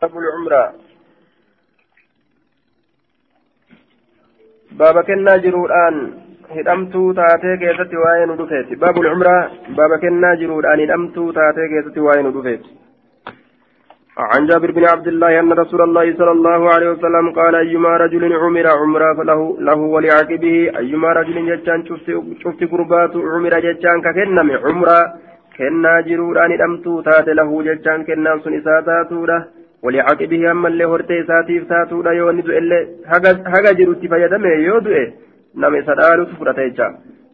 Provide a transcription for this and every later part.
باب العمرة باب كنا جرودان هدمتو تاتي كيستي واين ودفيت باب العمرة باب كنا جرودان هدمتو تاتي كيستي واين ودفيت عن جابر بن عبد الله أن رسول الله صلى الله عليه وسلم قال أيما رجل عمر عمرة فله ولعقبه أيما رجل جتان شفت قربات عمر جتان ككنم عمرة كنا جرودان هدمتو تاتي له جتان كنا سنسا تاتوله ولعقبه أما اللي هرتي ساتيف تاتودا يوندو إلي هغا جروتي فيدمي يودو نمي سدالو تفرتيجا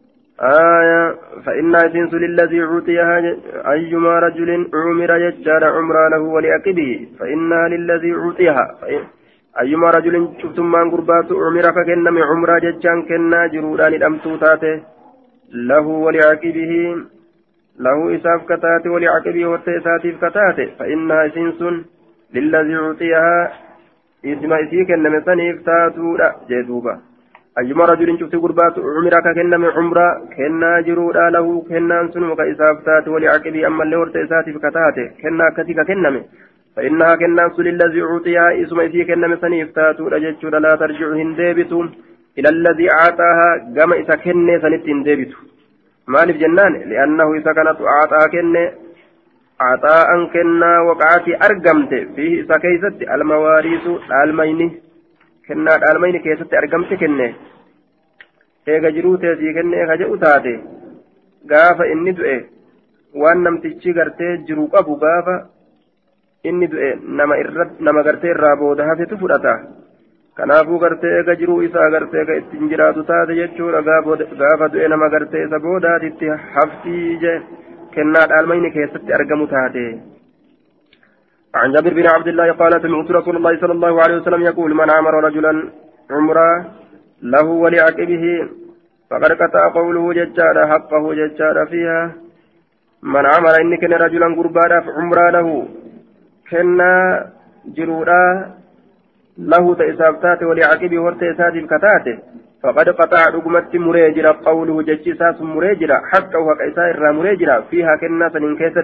فإن سنس للذي عطيها أيما رجل عمر يجار عمرا له ولعقبه فإنها للذي عطيها أيما رجل شفتم من قربات عمر فكنم عمرا ججان كنا جرودان الأمتو تاته له ولعقبه له إساف كتاته ولعقبه وتيساتيف كتاته فإنها سنس للذي عطيها اسم إسيك إنما سنيف تاتودا جدوبا أيما رجل شفت قربات عمرك كنما عمرا كنا جرودا له كنا سنوك إسافتات ولعقبي أما اللي ورت إساتي فكتاته كنا كتك كنما فإنها كنا للذي عطيها اسم إسيك إنما سنيف تاتودا جدودا لا ترجع هندبتم إلى الذي أعطاها قام إسا كنة سنت هندبتم مالف جنان لأنه إسا كانت أعطاها كنة عطاء كنا وقعتي أرقمت فيه سكيست المواريث المين كنا المين كيست أرقمت كنا إيجا جروتي في كنا إيجا جؤتاتي غافة إني دؤي وأن نمتشي غرتي جروك أبو غافة إني دؤي نما غرتي الرابودها في تفرطة كنافو غرتي إيجا جرو إسا غرتي إيجا استنجرات تاتي يجور غافة دؤي نما غرتي سبودا تتي حفتي جي كنا المين كيست أرقم تاتي عن جابر بن عبد الله قال سمعت رسول الله صلى الله عليه وسلم يقول من عمر رجلا عمره له ولعقبه فقد قطع قوله ججارا حقه ججارا فيها من عمر إن كان رجلا قربانا عمره له كنا جرورا له تإسابتات ولعقبه ورتإساتي بكتاته فقد قطع رقمت مريجرا قوله ججساس مريجرا حقه وكيسا إرى مريجرا فيها كنا سنين كيست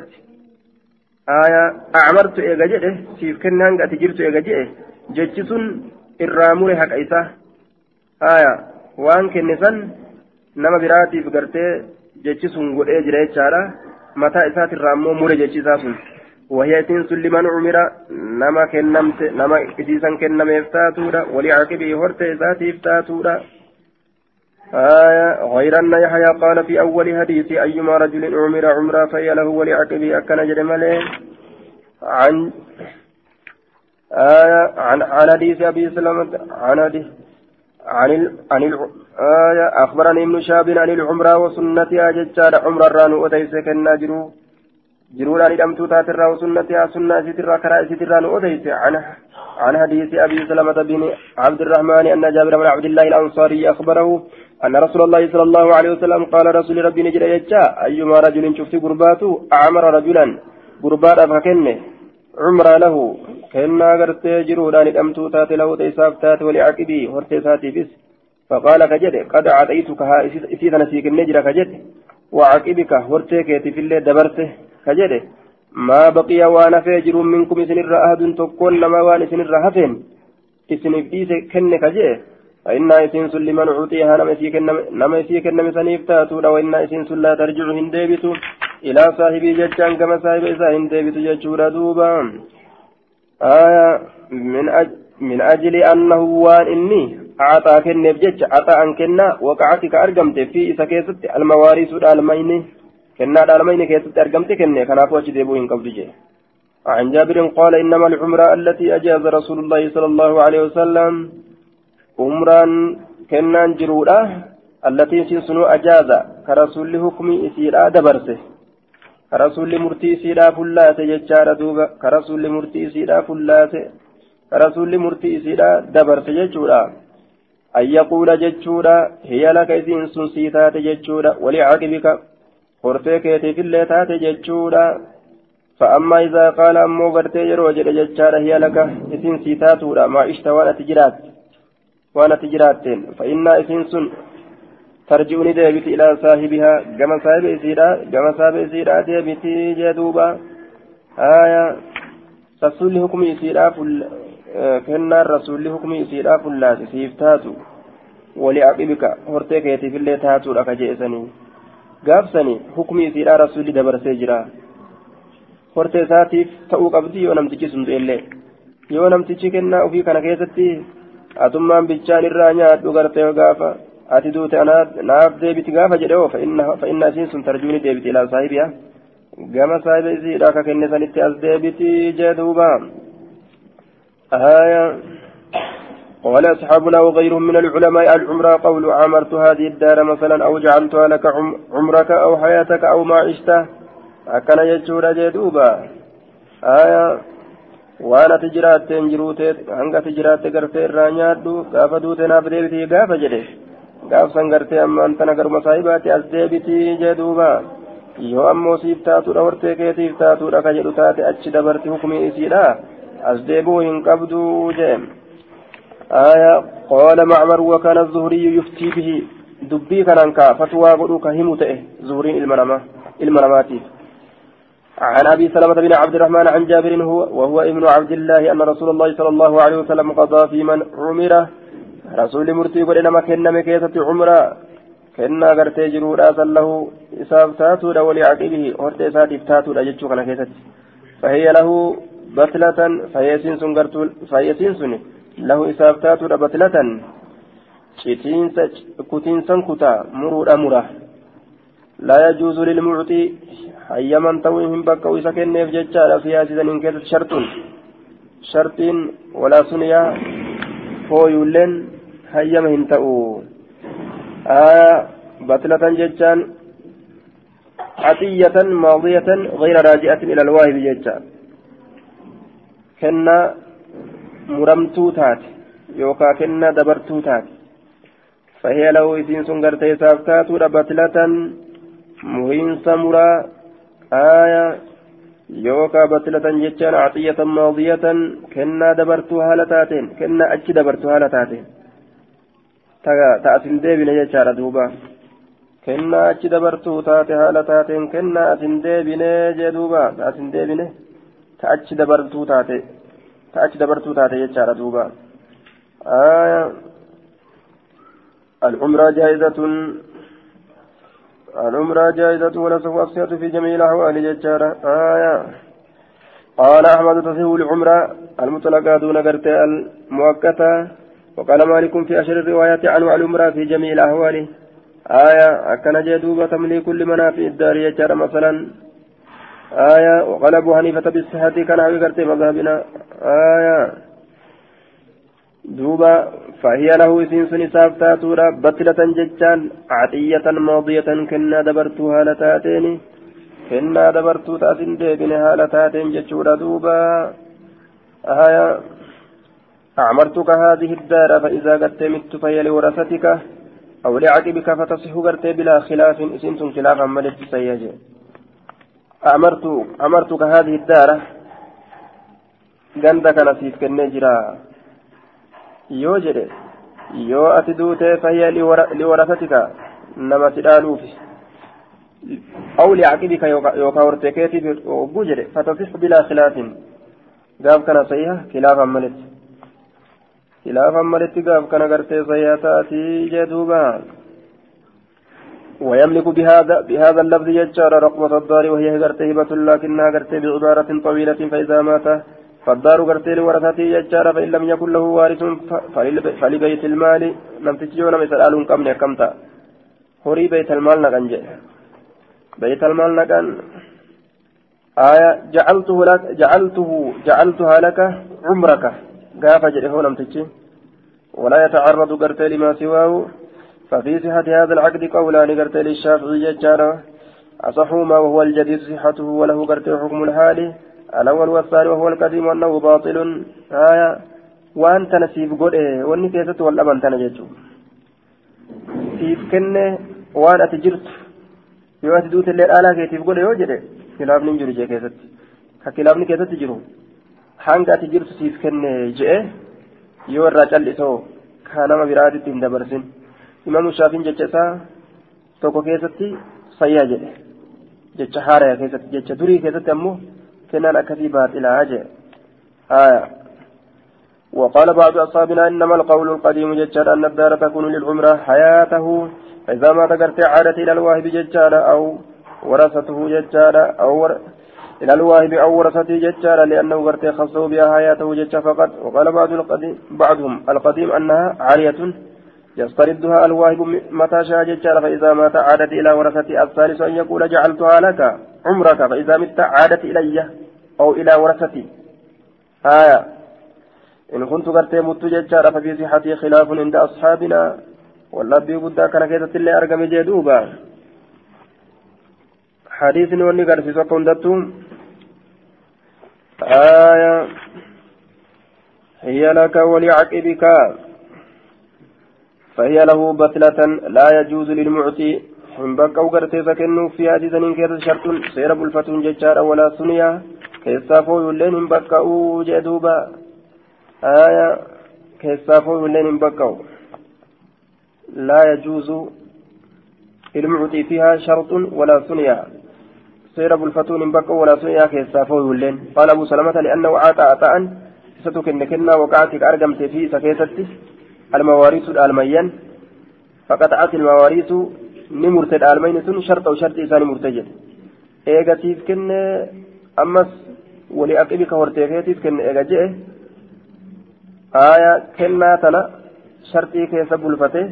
أعمرت إيغا جئه سيف كنا هنگا تجرت إيغا جئه ججسون إرى مري حق إيسا وان كنسان نما براتي فقرتي ججسون قد إيجرا إيجارا متى إسات الرامو مري ججساسون وهي تنس لمن عمر نما كنمت نما إسيسا كنم إفتاتورا ولعقبه هرت إساتي إفتاتورا غير أن يحيى قال في أول حديث أيما رجل عمر عمرا فهي له ولعقبه أكن جرمله عن حديث أبي سلمة عن أخبرني ابن شهاب عن العمرة وسنتها ججار عمر الرانو أتيس كنا جرورا لدمتو تاترا وسنتها سنة سترا كراء سترا أتيس عن حديث أبي سلمة بن عبد الرحمن أن جابر بن عبد الله الأنصاري أخبره أن رسول الله صلى الله عليه وسلم قال رسول ربي نجر يجا أيما رجل شفت قرباته أعمر رجلا قربات فكنه عمر له كنا غرت جرودا لدمتو تات له تيساف تات ولعقبي ورتيساتي بس فقال كجد قد أعطيتك إسيدا نسيك النجر كجد وعقبك ورتيك في الله دبرته كجد ما بقي وانا فيجر منكم سنر أحد تكون لما وانا سنر هفين إسنبديس كن كجد فإن إسنس لمن عطيها نما يسيك النمي سنفتاتو وإن إسنس لا ترجع هندبت إلى صاحبي ججان كما صاحب إسا هندبت ججور دوبا من أجل أنه وان إني أعطى كنف جج أعطى أن كنا وقعتك أرقمت في إسا كيست المواريس الألمين كنا الألمين كيست أرقمت كنا كنافو أجدبوهن قبل جي عن جابر قال إنما العمرة التي أجاز رسول الله صلى الله عليه وسلم عمران كنان جرورا التي سنو أجازة كرسول حكم إسيرا دبرسه كرسول مرتي إسيرا فلات ججار دوبا كرسول مرتي إسيرا فلات كرسول مرتي إسيرا دبرسه ججورا أن يقول ججورا هي لك إذن سنسيتات ججورا ولعقبك قرتك في الليتات ججورا فأما إذا قال أمو برتي يروجد ججارا هي لك إذن سيتاتورا ما اشتوى تجرات وانا تجراتين فإن إسنس ترجعني ديبت إلى صاحبها كما صاحب إسيرا ديبتي جدوبا رسول حكم إسيراف كنا الرسول حكم إسيراف الله سيفتاتو ولعقبك هرتك يتي في اللي تاتو لك جئسني قابسني حكم إسيراف رسول دبر سيجرا هرتك ساتيف تأوك أبدي ونمتكي سند إلي يونمتكي كنا وفي كان كيستي أتمان بيتشان الرانيا أدوغرتي وقافا أتدوت أنا ناف ديبت قافا جدو فإن أسين ترجوني ديبت إلى صاحبها قام صاحب إسيراك كنسان اتأز ديبتي جدوبا آية قال أصحابنا وغيرهم من العلماء العمرة قول عمرت هذه الدار مثلا أو جعلتها لك عمرك أو حياتك أو معيشته أكن يجور جدوبا آية وانا تجرات تنجروت هنگا تجرات غرتي رانيادو غافا دوتنا بديبتي غافا جدي غاف سنغرتي أما أنت نغر مصايباتي أزديبتي جدوبا يو أمو سيفتاتو رورتي كيتيفتاتو لك جدو تاتي أجي دبرتي حكمي إسيلا أزديبو إن قبدو جيم آية قال معمر وكان الزهري يفتي به دبي كاننكا فتوى قلوك همته زهري المناماتي عن أبي سلمة بن عبد الرحمن عن جابر وهو ابن عبد الله أن رسول الله صلى الله عليه وسلم قضى في من عمره رسول مرتي قلنا ما كنا مكيسة عمره كنا قرتي جرورا له إساف تاتو ولعقبه ورتي ساتف تاتو لجتشو كان كيسة فهي له بطلة فيسنسن له إساف تاتو بطلة كتينسا كتا مرور أمره لا يجوز للمعطي حيما توهم بك ويسكن نفجتشا لسياسة إن كانت شرط ولا سنيا فويولن حيما هنتأو بطلة جتشان عطية ماضية غير راجعة إلى الواهب جتشان كنا مرمتو تات يوكا كنا دبرتو تات فهي له إذن سنغرتي سافتات بطلة مهين سمرا يوكا بطلة جتشان عطية ماضية كنا دبرتو هالتاتين كنا أجي دبرتو هالتاتين تأتين ديبين يجار دوبا كنا أجي دبرتو تاتي هالتاتين كنا أتين ديبين جدوبا تأتين ديبين تأجي دبرتو تاتي يجار دوبا العمرة جائزة ونسخ أصيحة في جميع الأحوال ججارة قال أحمد تصيح العمرة المطلقة دون قرت المؤقتة وقال مالك في أشهر الروايات عنه العمرة في جميع الأحوال أكن جدوبة تملي كل منافع الدار ججارة مثلا وقال أبو حنيفة بالصحة كان عوي قرت مذهبنا دوبا فهي له سنسن سافتاتورا بطلة ججان عطية ماضية كنا دبرتها لتاتين كنا دبرتو تاتين ديبنها لتاتين ججورا دوبا أعمرتك هذه الدار فإذا قد مت فهي لورثتك أو لعقبك فتصح قرت بلا خلاف سنسن خلافا ملت سيجي أعمرتك هذه الدار قندك نسيف كنجرا yoo jedhe yoo ati duute fayya liwarasatika nama si dhaaluufi aw li'aqibika yookaa hortee keetiif ogguu jedhe fatasix bilaa khilaafin gaaf kana sahiha khilaafan maletti gaaf kana gartee sahiha taatii jee duuba ويملك بهذا اللفظ يجار رقبة الدار وهي غرته هبة لكنها غرته بعبارة طويلة فإذا مات فالدار غرتي لورثته يجار فإن لم يكن له وارث فلبيت المال لم تجيون مثل آلون كم كمتا هوري بيت المال نكن بيت المال نكن جعلتها لك عمرك قاف جره لم تجي ولا يتعرض غرتي لما سواه ففي صحة هذا العقد قولان غرتي للشافعي يجار أصحهما وهو الجديد صحته وله غرتي حكم الحال الأول والثاني وهو القديم وأنه باطل وأنت نسيب قول وأني كيست والأمن تنججو سيف كنه وأن أتجرت يواتي دوت الليل آلا كيتيف قول يوجد كلاب ننجر جي كيست ككلاب نكيست تجرو حانك أتجرت سيف كنه جئ يور رجل إسو كانما برادة دبرسن إمام الشافعي جتشا توكو كيستي سيا جتش حارة كيست جتش دري كيست أمو كنان أكثي باطلا أجي وقال بعض أصحابنا إنما القول القديم ججال أن الدار تكون للعمرة حياته فإذا ما ذكرت عادت إلى الواهب ججال أو ورثته ججال إلى الواهب أو ورثته ججال لأنه قرت خصه بها حياته ججال فقط. وقال بعضهم القديم أنها عارية يستردها الواهب متى شاء ججال فإذا مات عادت إلى ورثته. الثالث أن يقول جعلتها لك عمرك فإذا مت عادت إلي أو إلى ورثتي. إن كنت قرت مت ججال ففي صحته خلاف عند أصحابنا واللبي قد كان كيست اللي أرقم جدوبا حديث وني قرسي سكون دتم هي لك ولعقبك فهي له بطلة لا يجوز للمعطي حين بقوا قرتي سكنوا في حديث كيس شرط سير بلفة ججار ولا سنيا كيسافو يلين بقوا جدوبا كيسافو يلين بقوا لا يجوز المعطي فيها شرط ولا ثنيا سير بالفتون بقى ولا ثنيا كيسافو يولين. قال أبو سلمة لأنه عطى عطاء ستكنكنا وقعتك أرقمت في سكيستي المواريث الألميان فقطعت المواريث نمرتد الألمين شرط أو شرط إنسان مرتجل إيغاتيف كن أمس ولأقبك ورتيفيتيف كن إيغاجئ كنا تلا شرطي كيس بلفته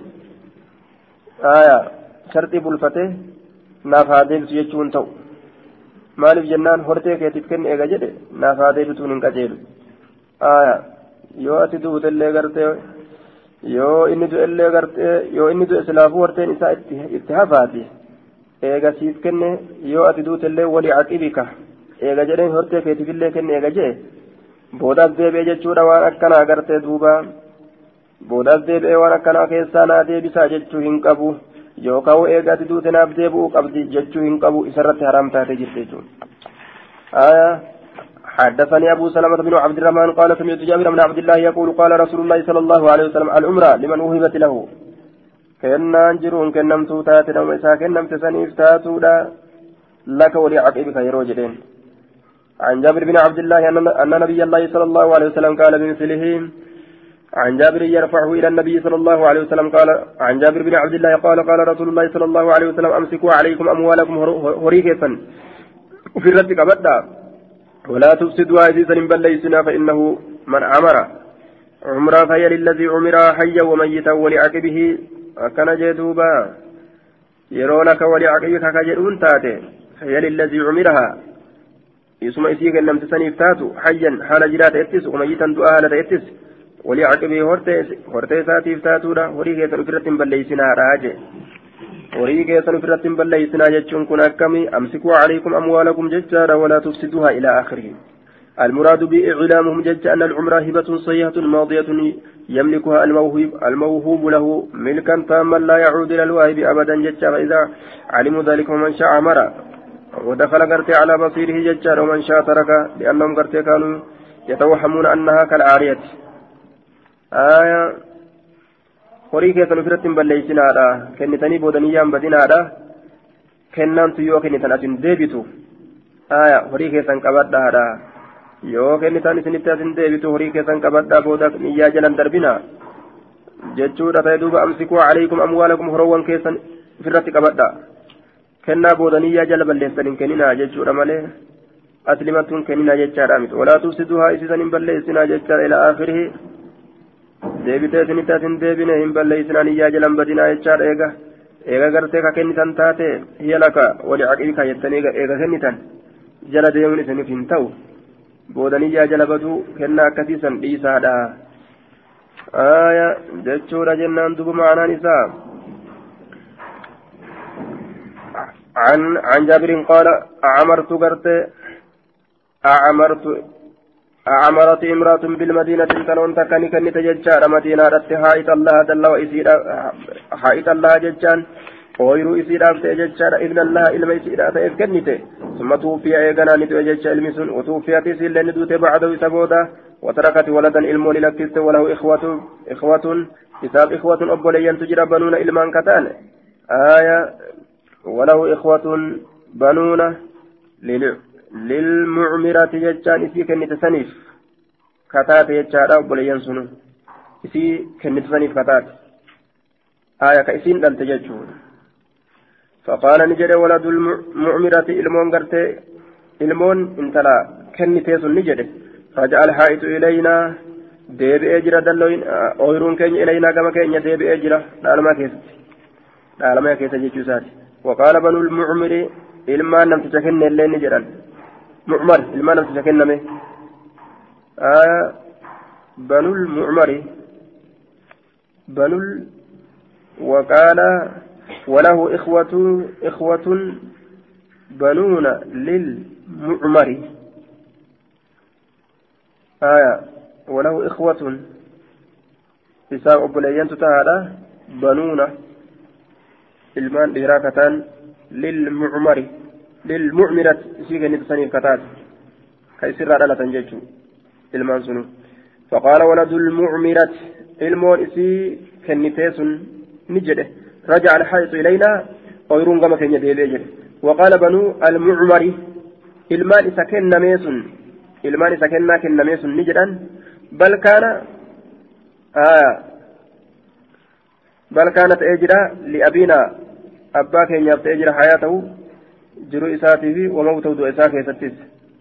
شرطي بلفته نافاديل سيجون تو مالف جنان هرتي كيتف كن إيغا جده نافاديل تونين كجيل yoo ati duute illee gartee yoo inni du'e illee gartee yoo inni du'e silaafuu horteen isaa itti hafaati eega siif kenne yoo ati duute illee walii aqibika eega jedheen hortee keetiif illee kenne eega jee boodaas deebi'e jechuudha waan akkanaa gartee duuba boodaas deebi'ee waan akkanaa keessaa naa deebisaa jechuu hin qabu yookaan eega ati duute naaf deebi'uu qabdi jechuu hin qabu isarratti haram taate jirte jechuudha. حدثني أبو سلمة بن عبد الرحمن قال سمعت جابر بن عبد الله يقول قال رسول الله صلى الله عليه وسلم العمرة لمن وهبت له كأن أنجرون كنمت تاتنا ومسا كنمت سنيف تاتولا لك ولعقبك يروجدين عن جابر بن عبد الله أن نبي الله صلى الله عليه وسلم قال بمثله عن جابر يرفعه إلى النبي صلى الله عليه وسلم قال عن جابر بن عبد الله قال قال رسول الله صلى الله عليه وسلم أمسكوا عليكم أموالكم هريكة وفي الرد أبدا ولا تفسدوا عزيزا بل ليسنا فإنه من عمر عمرا فهي للذي عمر حيا وميتا ولعقبه كان جدوبا يرونك ولعقبك كجدون تاتي فهي للذي عمرها يسمى إسيك لم تسنيف تاتو حيا حال جرات إتس وميتا دعالة إتس ولعقبه هرتي ساتيف تاتو وريكي سنفرة بل ليسنا راجي وريكي سنفرة بل ليسنا جتشون كن أكمي أمسكوا عليكم أموالكم ججارا ولا تفسدوها إلى آخره. المراد بإعلامهم جج أن العمرة هبة صيحة ماضية يملكها الموهوب له ملكا تاما لا يعود إلى الواهب أبدا ججا فإذا علموا ذلك ومن شاء عمر ودخل قرتي على بصيره ججارا ومن شاء ترك لأنهم قرتي كانوا يتوهمون أنها كالعارية. horii keessan ofirratti hin balleessinaadha kennitanii boodaniyyaan badinaadha kennaantu yoo kennitan asin deebitu horii keessan qabadhaadha yoo kennitan isinitti asin deebitu horii keessan qabadhaa booda niyyaa jalan darbina jechuudha ta'e duuba amsikuu alaykum amwaalakum horoowwan keessan ofirratti qabadha kennaa boodaniyyaa jala balleessan hin kenninaa jechuudha malee aslimattuun kenninaa jechaadha miti walaa tufsiduhaa isiisan hin balleessinaa jechaadha ila aakhirihi deebitee isinitti asin deebine hin balleessinaan iyyaa jalan badinaa jechaadha eega gartee ka kennitan taate hiya laka wali aqibika jettanii eega kennitan jala deemuun isiniif hin ta'u boodaniyyaa jala baduu kennaa akkasiisan dhiisaadha jechuudha jennaan duba ma'anaan isaa عن جابر قال أعمرت امرأة بالمدينة تنون تكني كني تججار مدينة رت حائط الله دل وإسير حائط الله ججان ويرو إسير تججار ابن الله إلما إسير تأذكنيته ثم توفي أيقنا ندو جج المسن وتوفي تسيل ندوت بعده سبودا وتركت ولدا إلمو للكست وله إخوة حساب إخوة أبوليا تجرى بنون إلمان كتان وله إخوة بنون للمعمرة ججان إسي كني تسنيف كتات يجارا وبليان سنو إسي كنتفني كتات آية كإسين لن تججون فقال نجد ولد المعمرة إلمون قرتي إلمون انتلا كنتيس نجد رجع الحائط إلينا ديب أجرا دلوين أويرون كين إلينا كما كين ديب أجرا لالما كيس جيشوسات وقال بنو المعمر إلمان نم تشكن اللين نجرا معمر إلمان نم تشكن نمي بنو المعمر وقال وله إخوة بنون للمعمر وله إخوة إساء أبليان تتهدى بنون ilmaan dhiiraa kataan lilmucmirati isii kennite saniif kataat ka isirraa dhalatan jechuu ilmaan sunu faqaala waladu lmucmirati ilmoon isii kennitee sun ni jedhe rajaca alxaayitu ilaynaa oyruun gama keenya deebi'e jedhe waqaala banuu almucmari ilmaan isa kennamee sun ilmaan isa kennaa kennamee sun ni jedhan bal kaana ta'ee jira li'abiina abbaa keenyaaf ta'ee jira hayaatahu jiru isaatii fi wamawtahu du'a isaa keessattis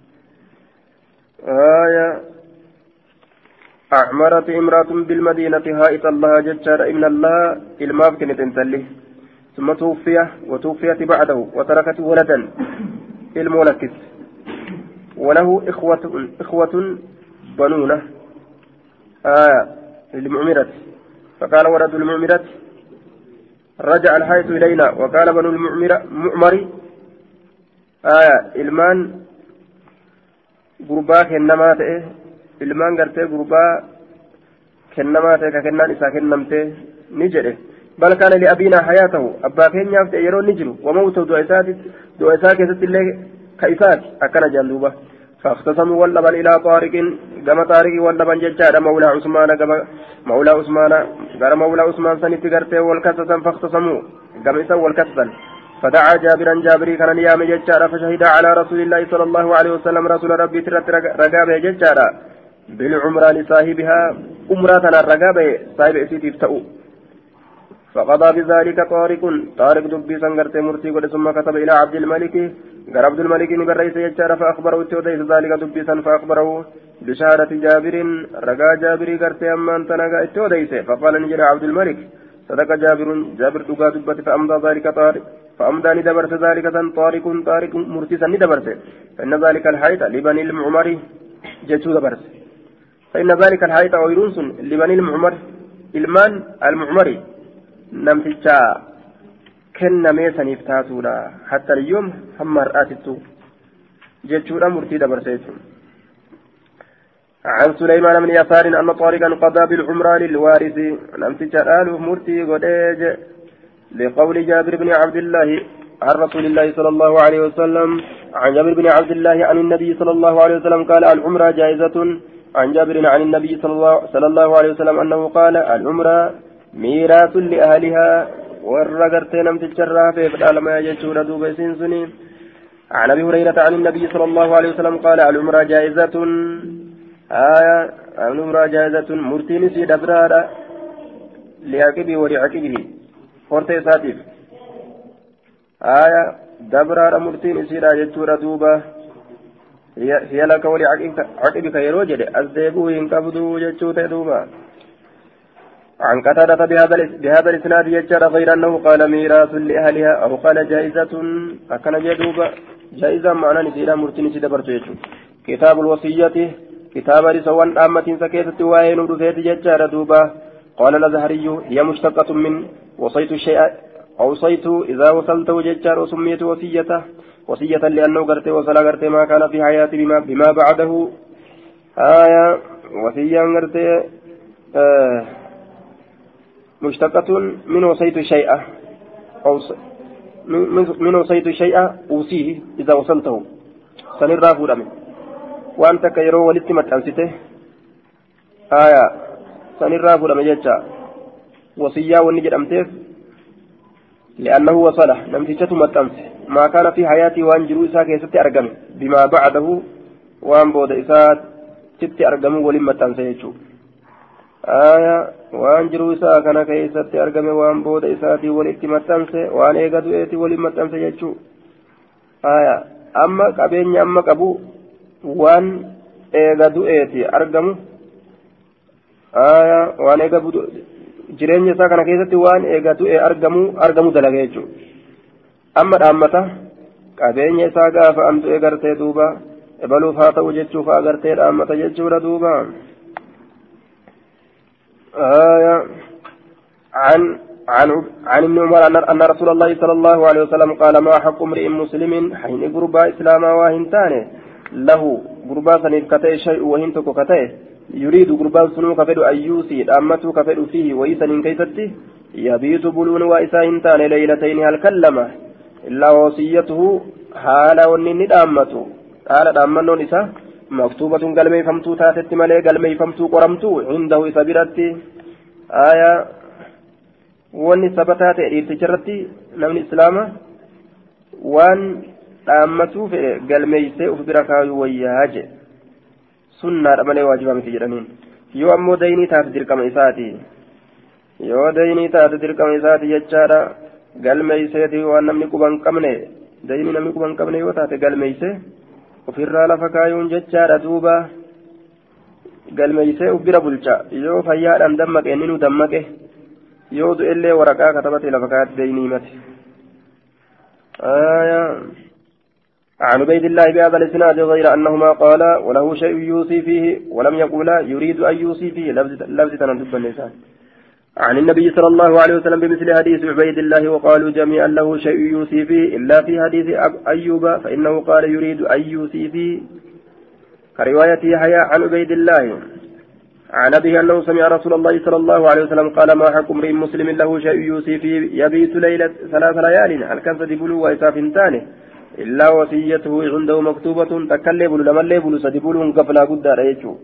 أعمرت امرأة بالمدينة هائط الله ججار إن الله الماف كنت انتلي ثم وتوفيت بعده وتركت ولدا المولكس وله إخوة بنونة للمعمرة فقال ولد المعمرة رجع الحيث إلينا وقال بنو المعمر إلمان غربا كنما تئه إلمان غرتي غربا كنما تئه كنان إسا كنمته نجره بل كان لأبينا حياته أبا كن يافت يرون نجره وموته دو إساك يست الله كإساك أكنا جندوبة فاختصموا واللبا إلى طارق كما طارق واللبا ججار مولى عثمان مولى عثمان قال مولى عثمان سنتي غرتي والكسسا فاختصموا كما إسا والكسسا فدعا جابرا جابري كان نيام ججار فشهد على رسول الله صلى الله عليه وسلم رسول ربي ترت رقابه ججارا بالعمرة لصاحبها أمراتنا الرقابه صاحب إسيتي افتأوا فقضى بذلك طارق دبي سنغرت مرتي ثم كتب إلى عبد الملك قال عبد الملك نقر رئيس يجار فأخبره التوديس ذلك دبي سن فأخبره بشهادة جابر رقا جابري قرت أمان تنقى التوديس فقال نجر عبد الملك صدق جابر دقا دبت فأمضى ذلك طارق فأمضى ندبرت ذلك سن طارق مرتي سن ندبرت فإن ذلك الحيط لبني المعمر جتو دبرت فإن ذلك الحيط ويرونس لبني المعمر إلمان المعمري نمتجا كن ميسانيف تاتولا حتى اليوم هم رأتتو جتشورا مرتي دبرسيتو عن سليمان بن يسار أن طارقا قضى بالعمرة للوارث نمتجا آله مرتي قديج لقول جابر بن عبد الله عن رسول الله صلى الله عليه وسلم عن جابر بن عبد الله عن النبي صلى الله عليه وسلم قال العمرة جائزة عن جابر عن النبي صلى الله عليه وسلم أنه قال العمرة ميراث لأهلها والرقرت نمت الشرها في فدال ما يجتون دوب سنسني عن أبي هريرة عن النبي صلى الله عليه وسلم قال العمرة جائزة العمرة جائزة مرتين سي دبرارا لعقبه ولعقبه فرتي ساتف دبرارا مرتين سي راجتون دوبا هي لك ولعقبك يروجد أزديبوه ينقبضوا جتشوت دوبا عن قتادة بهذا الإسناد يجر غير أنه قال ميراث لأهلها أو قال جائزة أكن جدوبا جائزة معنى نسيرا مرتين سيدبرت كتاب الوصية كتاب رسوان آمة سكيتة وين ودفيت يجر دوبا قال الأزهري هي مشتقة من وصيت الشيء أوصيت إذا وصلت وججر وسميت وصية لأنه قرت وصل قرت ما كان في حياتي بما بعده وصية قرت مشتقة من وصيت الشيء أو من وصيت الشيء أوصيه إذا وصلته سنرى فورمي وأنت كيرو ولتمت أنسته سنرى فورمي جتا وصية ونجد أمتف لأنه وصله نمتجة متأمس ما كان في حياتي وأن جلوسها كيست أرقم بما بعده وأن بود إسات sitti argamu waliin maxxansa jechuudha. Waan jiru isaa kana keessatti argame waan booda isaatii walitti maxxanse waan eega du'eetii waliin maxxanse jechuudha. Amma qabeenya amma qabu waan eega du'eetii argamu waan eega jireenya isaa kana keessatti waan eega du'ee argamu dalaga jechuudha. Amma dhaammata qabeenya isaa gaafa an du'e gartee duuba ebaluuf haa ta'u jechuuf agartee dhaammata jechuudha duuba. عن ابن عمر أن رسول الله صلى الله عليه وسلم قال ما حق امرئ مسلم حين قربا إسلاما واهنتانه له قربا سنيف كتئ شيء وهنتك كتئ يريد قربا سنو كفد أيوسي أمته كفد فيه ويسن كيستي يبيت بلون وإسا هنتان ليلتين هل كلمه إلا وصيته حالا ونين أمته حالا أمنون إسا مكتوبة قلمي فمتو تاتت ملي قلمي فمتو قرمتو عنده إسا براتي wanni sabataa ta'e dhiirtichirratti namni islaama waan dhaammatuu fedhe galmeeysee uf bira kaayuu wayyaa jedhe sunnaadha malee waajibaa miti jedhaniin yoo ammoo daynii taate dirqama isaati jechaadha galmeeyseeti waan namni quban qabne daynii namni quban qabne yoo taate galmeeyse ofirraa lafa kaayuun jechaadha duuba galmeeysee uf bira bulcha yoo fayyaadhaan dammaqe inni nu dammaqe يود إلا ورقة كتبت إلى فكات ديني مت عن عبيد الله بهذا الإسناد غير أنهما قال وله شيء يوصي فيه ولم يقول يريد أن يوصي فيه لفظ تنتب النساء عن النبي صلى الله عليه وسلم بمثل حديث عبيد الله وقالوا جميعا له شيء يوصي فيه إلا في حديث أيوب فإنه قال يريد أن يوصي فيه كرواية يحيى عن عبيد الله عن أبيه أنه سمع رسول الله صلى الله عليه وسلم قال ما حق امرئ مسلم له شيء يوصي فيه يبيت ليلة 3 ليال هل كان سدبلو وإساف ثاني إلا وصيته عنده مكتوبة تكلبل لمن ليبل سدبلو قفلا قد رأيته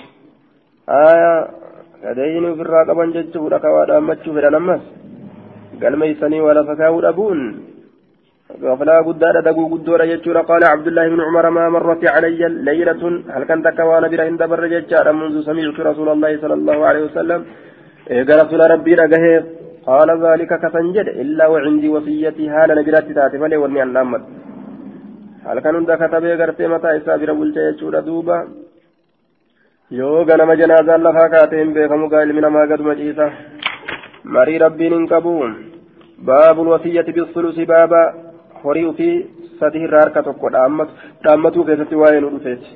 كدين في الراقبة جدته ركوادا أمتشو في الأنمس قال ميسني ولا فكاو أبون غفلا قدار دقو قدور يجور قال عبد الله بن عمر ما مرت علي ليلة هل كنت كوانا بلا عند بر يجار منذ سمعت رسول الله صلى الله عليه وسلم قال رسول ربي رقه قال ذلك كفنجد إلا وعندي وصيتي هالا نبرات تاتي فلي وني النامد هل كان عند كتبه قرتي متى إسابر بلت يجور دوبا يوغا نما جنازة الله فاكاتهم بيخمو قائل من ما قد مجيسة مري ربي ننكبون باب الوصية بالثلث بابا horii ofii sadii irraa harka tokko dhaammatuu keessatti waa'ee nu dhufeeti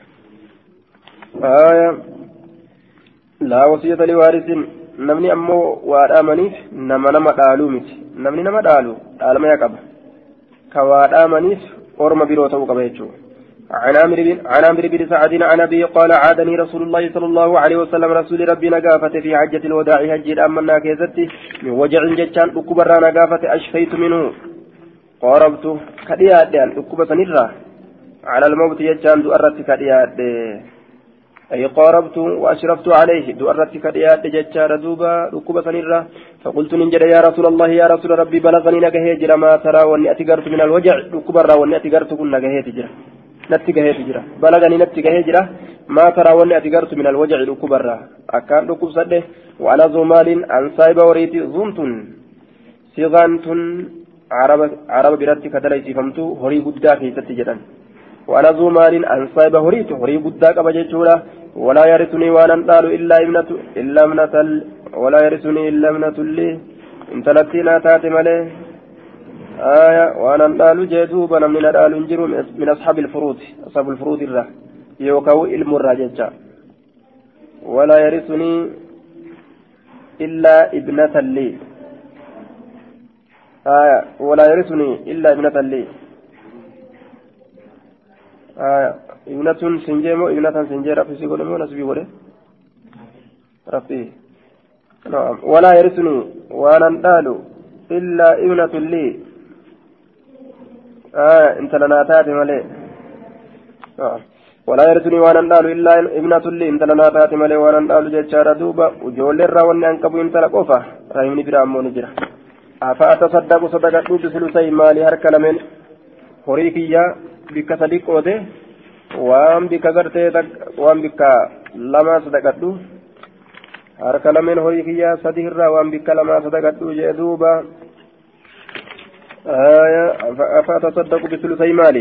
laa wasiyata liwaarisin namni ammoo waa dhaamaniif nama dhaaluu miti namni nama dhaalu dhaalmaya qaba ka waa dhaamaniif orma biroo ta'uu qaba jechuudha عن عامر بن سعد عن أبي قال عادني رسول الله صلى الله عليه وسلم رسول ربي نقافة في حجة الوداع هجي أمنا كيزتي من وجع جتان أكبر نقافة أشفيت منه قاربت كديات أكبة نرى على الموت يجان دؤرت كديات أي قاربت وأشرفت عليه دؤرت كديات ججار دوبا أكبة نرى فقلت ننجد يا رسول الله يا رسول ربي بلغني نجهي ما ترى واني أتقرت من الوجع أكبر واني أتقرت كن نجهي تجرى نتجهي تجرى بلغني نتجهي جرى ما ترى واني أتقرت من الوجع أكبر أكان أكب صده وأنا ذو مال أن سايب وريتي ظنت صغانت عرب براتي كتليتي فمتو هري بدا في ستجدان وأنا ذو مال أنصاب هريت هري بدا كبجتشولا ولا يرثني وأنا قالوا إلا ابنة ولا يرثني إلا ابنة لي انت لتينا تاتي مالي وأنا قالوا جدوبا من الآل من أصحاب الفروض الرا يوكو المراججة ولا يرثني إلا ابنة لي ولا يرثني إلا ابنة لي ابنة سنجيمو ابنة سنجيرة في سيقول مو نسبي وله رفي نعم ولا يرثني وأنا قالوا إلا ابنة لي انت لنا تاتي مالي ولا يرثني وانا قالوا الا ابنة لي انت لنا تاتي مالي وانا قالوا جيتشارا دوبا وجول الراون انكبوا انت لقوفا رايمني برامو نجرا افاتصدق صدقت بثلثي مالي هرك لمن هريكيا بك صديق اوده waan bika gartee waan bika lama sadaqadhu harka lameen horii kiyyaa sadii irraa waan bika lama sadaqadhu jee duuba afatasaddaqu bisulusay maali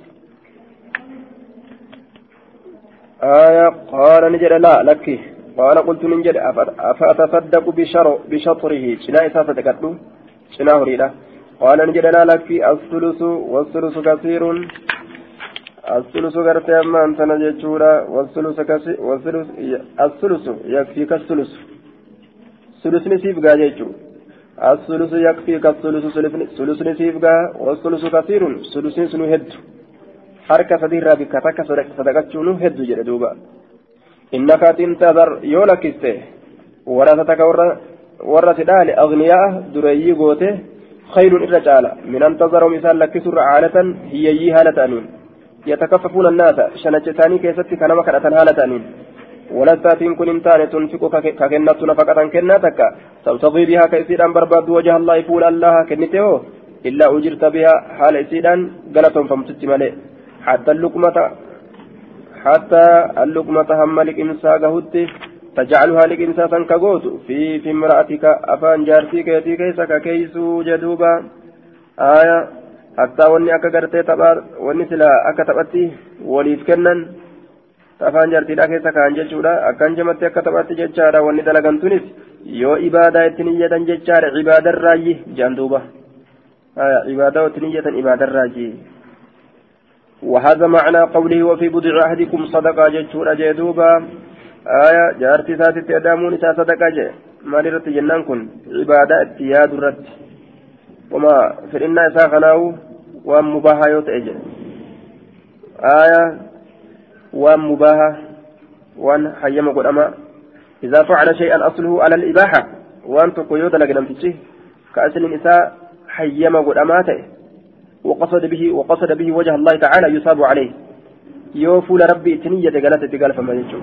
قال نجد لا لك قال قلت نجد أفأتصدق بشطره شنا إساسة تكتلو شنا هريدا قال نجد لا لك الثلث والثلث كثير الثلث قرتي أما أنت نجد والثلث كثير الثلث يكفيك الثلث ثلث نسيب قاجيتشو الثلث يكفيك الثلث ثلث نسيب قا والثلث كثير ثلث سنهد harka sadiirraa bikka takka sadaqachuun hedduu jedhe duuba innaka tintadar yoo lakkiste warasataka warra si dhaale agniyaa dureeyyii goote khayrun irra caala min an tazarum isaan lakkisurra caalatan hiyyeeyyii haala ta'aniin yatakaffafuuna annaasa shanacha isaanii keessatti kanama kadhatan haala ta'aniin walastaatiin kun hin taane tunfiqu ka kennattu nafaqatan kennaa takka tabtagii bihaa ka isiidhaan barbaaddu wajaha allaahi fuula allaha kennite hoo illaa ujirta bihaa haala isiidhaan galatoonfamtutti malee حتى اللقمة هم لكنسا قهدت تجعلها لكنسا سنكغوت في امرأتك أفان جارتي كيتي كيسك كيسو جدوبا حتى واني أكا قرتي تبار واني سلا أكا تبتي وليف كنن أفان جارتي لا كيسك أنججولا أكان جمتي أكا تبتي ججارا واني دلقان تونس يو إبادة اتنية ججارا عبادة الراجي جاندوبا عبادة اتنية عبادة الراجي وهذا معنى قوله وفي بضع أحدكم صدقة جتشورا جدوبا جارتي ساتي تأدامون إسا صدقة جي مالي رت جنان كن عبادة اتياد الرت وما فرنا إسا خناو وام مباها يوتأجي وام مباها وان حيما قدما إذا فعل شيئا أصله على الإباحة وان تقيود لقنم تشيه كأسل إسا حيما قدما وقصد به وجه الله تعالى يصاب عليه يوفول ربي تنية قالت تقال فما يجو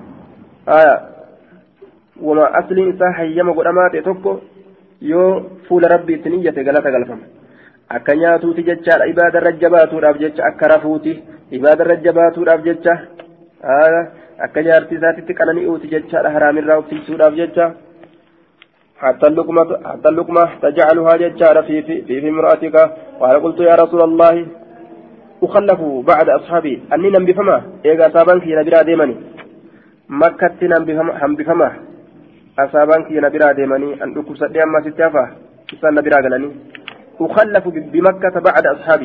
وما أصل إنسان حيما قدامات يتوكو يوفول ربي تنية قالت فما أكنياتو تججال عباد الرجبات رابجج أكرفوتي عباد الرجبات رابجج أكنيارتي ذاتي تكالني أوتي ججال حرام الراوتي رابجج حتى اللقمة تجعلها ججارة في امرأتك وأنا قلت يا رسول الله أخلف بعد أصحابي أني نم بفما إيقا أصابانك ينبرا ديماني مكة نم بفما أصابانك ينبرا ديماني أن أكل سديا ما ستافا إسان نبرا قلني أخلف بمكة بعد أصحابي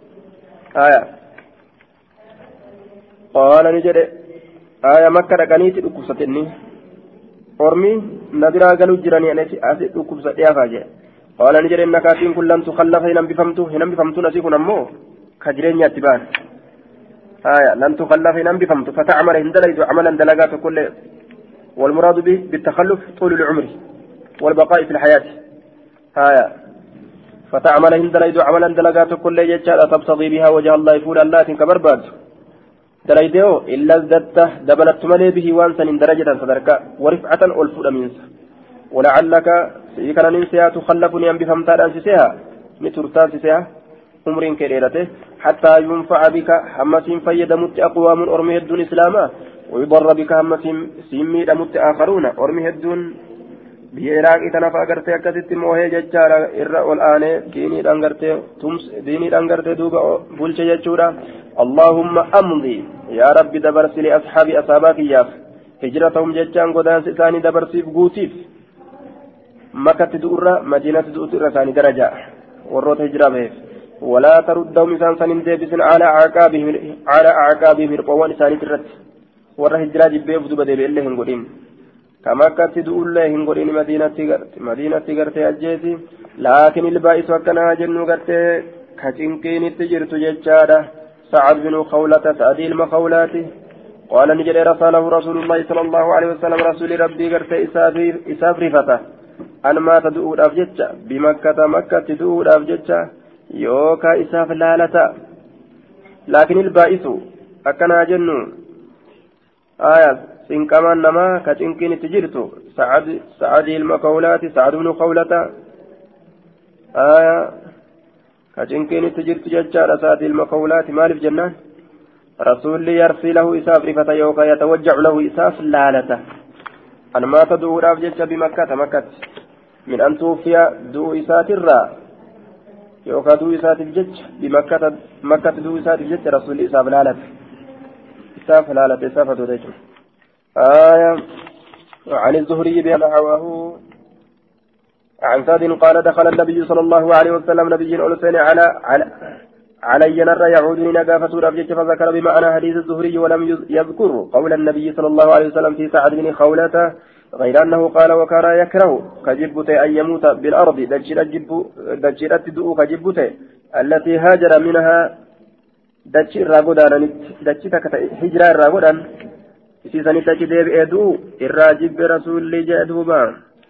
قال نجد مكة رقانيت أكل سدني أرمي نبرا قالوا جراني أنا أسئل أكل سديا فاجئ قال نجد إنك أتين كل لم تخلف هنم بفمتو نسيك نمو كجرين ياتبان لن تخلف هنم بفمتو فتعمل هندليد عملا دلقات كل والمراد به بالتخلف طول العمر والبقاء في الحياة فتعمل هندليد عملا دلقات كل يجعل تبتغي بها وجه الله يفول الله كبرباد دليدو إلا ازددته دبلت ملي به وانسا درجة صدرك ورفعة والفول منسا ولعلك سيكون ننسيها تخلفني أن بفهمتها أنسيها نترتان سيها عمر كريرته حتى ينفع بك همس فيد مت أقوام أرمي الدون إسلاما ويضر بك همس سيمي مت آخرون أرمي الدون بيراك إتنفع قرتي أكتت موهي ججارة إرى والآن ديني الأنقرتي دوبا بولش ججورا اللهم أمضي يا رب دبرس لأصحاب أصاباك إياك هجرتهم ججان قدان ستاني دبرسي بقوتيف مكة دورة مدينة دورة ثاني درجة وروت هجرة بهف ولا تردهم إنسان سنين ديبس على أعقابهم القوان ثاني ترت ورا هجرة جبه فدوبة ديبه اللي هنقولين كما كانت تدور الله هنقولين مدينة تغرت أجيسي لكن البائس وكنا جنو غرت كتنكين تجرت ججارة سعد بن خولة سعدي المخولات قال نجد رساله رسول الله صلى الله عليه وسلم رسول ربي غرت إسافر فتاه أنما تدعو الأفجتة بمكة مكة تدعو الأفجتة يوكا إساف لالتا لكن البائس أكنا جنو سنكمان نما كتنكين تجرتو سعد المقولات سعد بن قولة كتنكين تجرت ججار سعد المقولات مالف جنان رسول يرسي له إساف رفة يوكا يتوجع له إساف لالته أن ما تدعو رافجة بمكة مكة من أن توفي دو إسات الرا يوكا دو إسات الجج بمكة مكة دو إسات الجج رسول إساف لالته إساف لالته إساف دوديته عن الزهري بأن حواه عن سعد قال دخل النبي صلى الله عليه وسلم نبي أولسين علي نرى يعودني نقافة رفجة فذكر بمعنى حديث الزهري ولم يذكر قول النبي صلى الله عليه وسلم في سعد بن خولة غير أنه قال وكان يكره كجبت أن يموت بالأرض دجرت دؤو كجبت التي هاجر منها دجر راغودان دجتك هجرة راغودان سيساني تجديب إدؤو الراجب برسول جادوبا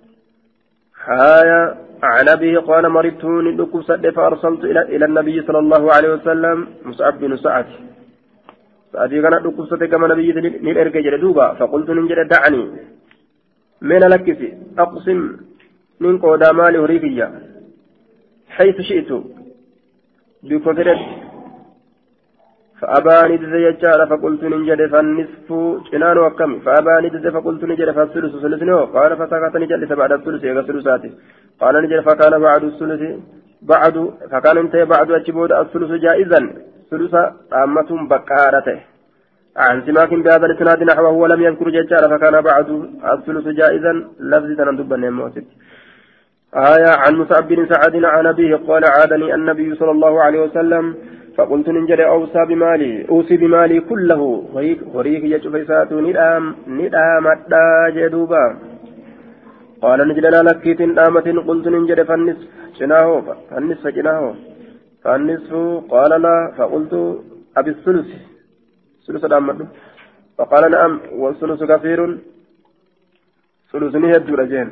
حايا عن أبيه قال مرضت ندك سد فأرسلت إلى النبي صلى الله عليه وسلم مصعب بن سعد سعدي كان ندك سد كما نبي نلرك جلدوبا فقلت ننجل دعني من لكسي أقسم من قودا مالي هريكيا حيث شئت بكفرت فأباني تزيجار فقلت ننجل فالنصف جنان وكم فأباني تزي فقلت ننجل فالثلث ثلثنه قال فسكت نجل بعد الثلث يغا ثلثاتي قال نجل فكان بعد الثلث فكان انتهي بعد أجبود الثلث جائزا ثلث أمة بكارته عن سماك بهذا الإسناد نحوه ولم يذكر ججار فكان بعد الثلث جائزا لفظ تندب النموسك عن مصعب بن سعد عن أبيه قال عادني النبي صلى الله عليه وسلم فقلت ننجل أوصي بمالي كله وريك يجفيسات ندام الداجدوبا قال نجل لا لكيت نامة قلت ننجل فالنصف جناه فالنصف قال لا فقلت أبي الثلث ثلث الأمر فقال نعم والثلث كثير ثلث نهد رجين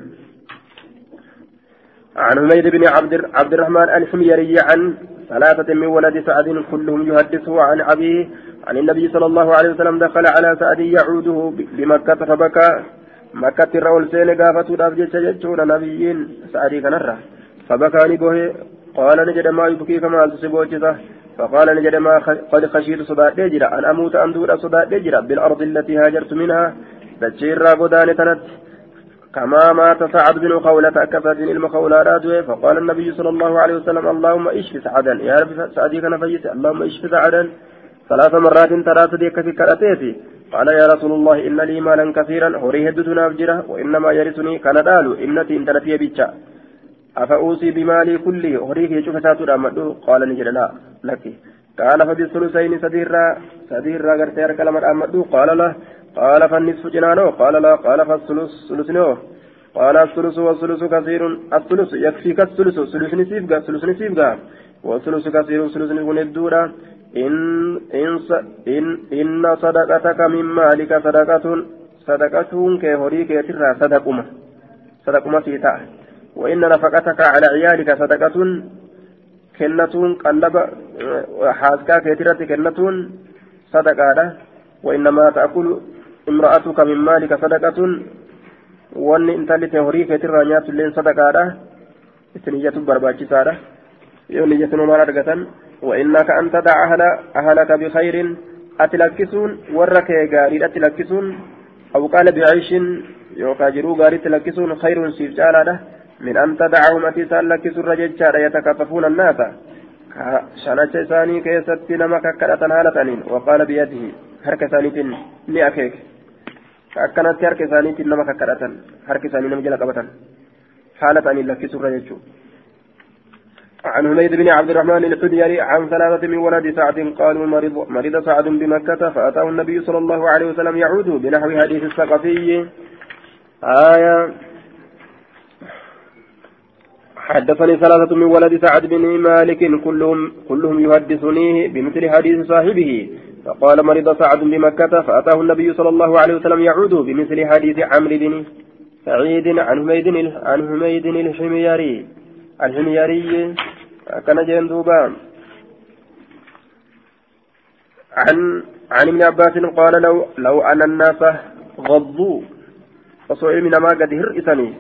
عن حميد بن عبد الرحمن الحميري عن ثلاثة من ولد سعد كلهم يحدثه عن أبيه عن النبي صلى الله عليه وسلم دخل على سعد يعوده بمكة فبكى مكة الرول سين قافته الأفجج جتشون نبيين سعدي كنرة فبكى نبوه قال نجد ما يبكيك ما تصبوجته فقال نجد ما قد خشيت صداء دجرة أن أموت أن دور صداء دجرة بالأرض التي هاجرت منها تجير غدان تنت كما مات سعد بن خولة أكفت المخولة رادوه فقال النبي صلى الله عليه وسلم اللهم اشف سعدا يا رب سعدي كان فيت اللهم اشف سعدا ثلاث مرات ثلاث ديك في كرتيتي قال يا رسول الله إن لي مالا كثيرا هوريه الدنيا بجرة وإنما يرثني كان دالو إنتي إن تنتي بيتشا أفأوصي بمالي كله هوريه يشوف ساتر أمدو قال نجل لا لك قال فبالثلثين سديرا غرتير كلمة أمدو قال له قال فالنصف جنانه قال لا قال فالثلث ثلثنه قال الثلث والثلث كثير الثلث يكفيك الثلث ثلث نسيبك والثلث كثير ثلث ندورا إن صدقتك من مالك صدقة كهوريك يترى صدقما سيتا وإن نفقتك على عيالك صدقة كنة قلب حاسكا كيترة كنة صدقة وإنما تأكل امرأتك من مالك صدقة وأن أنت لتهوريك يترى نيات اللين صدقة إتنية برباكي سارة يونية ممارقة وإنك أن تدع أهلك بخير أتلكسون ورك غاري أتلكسون أو قال بعيش يوكاجروا غاري تلكسون خير سيجالة من أن تدعهم أتسالكسون رججال يتكففون الناس شانت ثاني كيست نمك كرة هالتانين وقال بيده حركة ثانية لأكيك أكنت حركة ثانية نمك كرة حركة ثانية نمجل قبطا حالتانين لكسون رججال عن حميد بن عبد الرحمن الحديري عن ثلاثة من ولد سعد قالوا مرض سعد بمكة فأتاه النبي صلى الله عليه وسلم يعود بنحو حديث الثقفي حدثني ثلاثة من ولد سعد بن مالك كلهم يحدثنيه بمثل حديث صاحبه فقال مرض سعد بمكة فأتاه النبي صلى الله عليه وسلم يعود بمثل حديث عمرو بن سعيد عن حميد الحميري كان جندوبا عن ابن عباس قال لو أن الناس غضوا فصوئ من ما قد هرئتني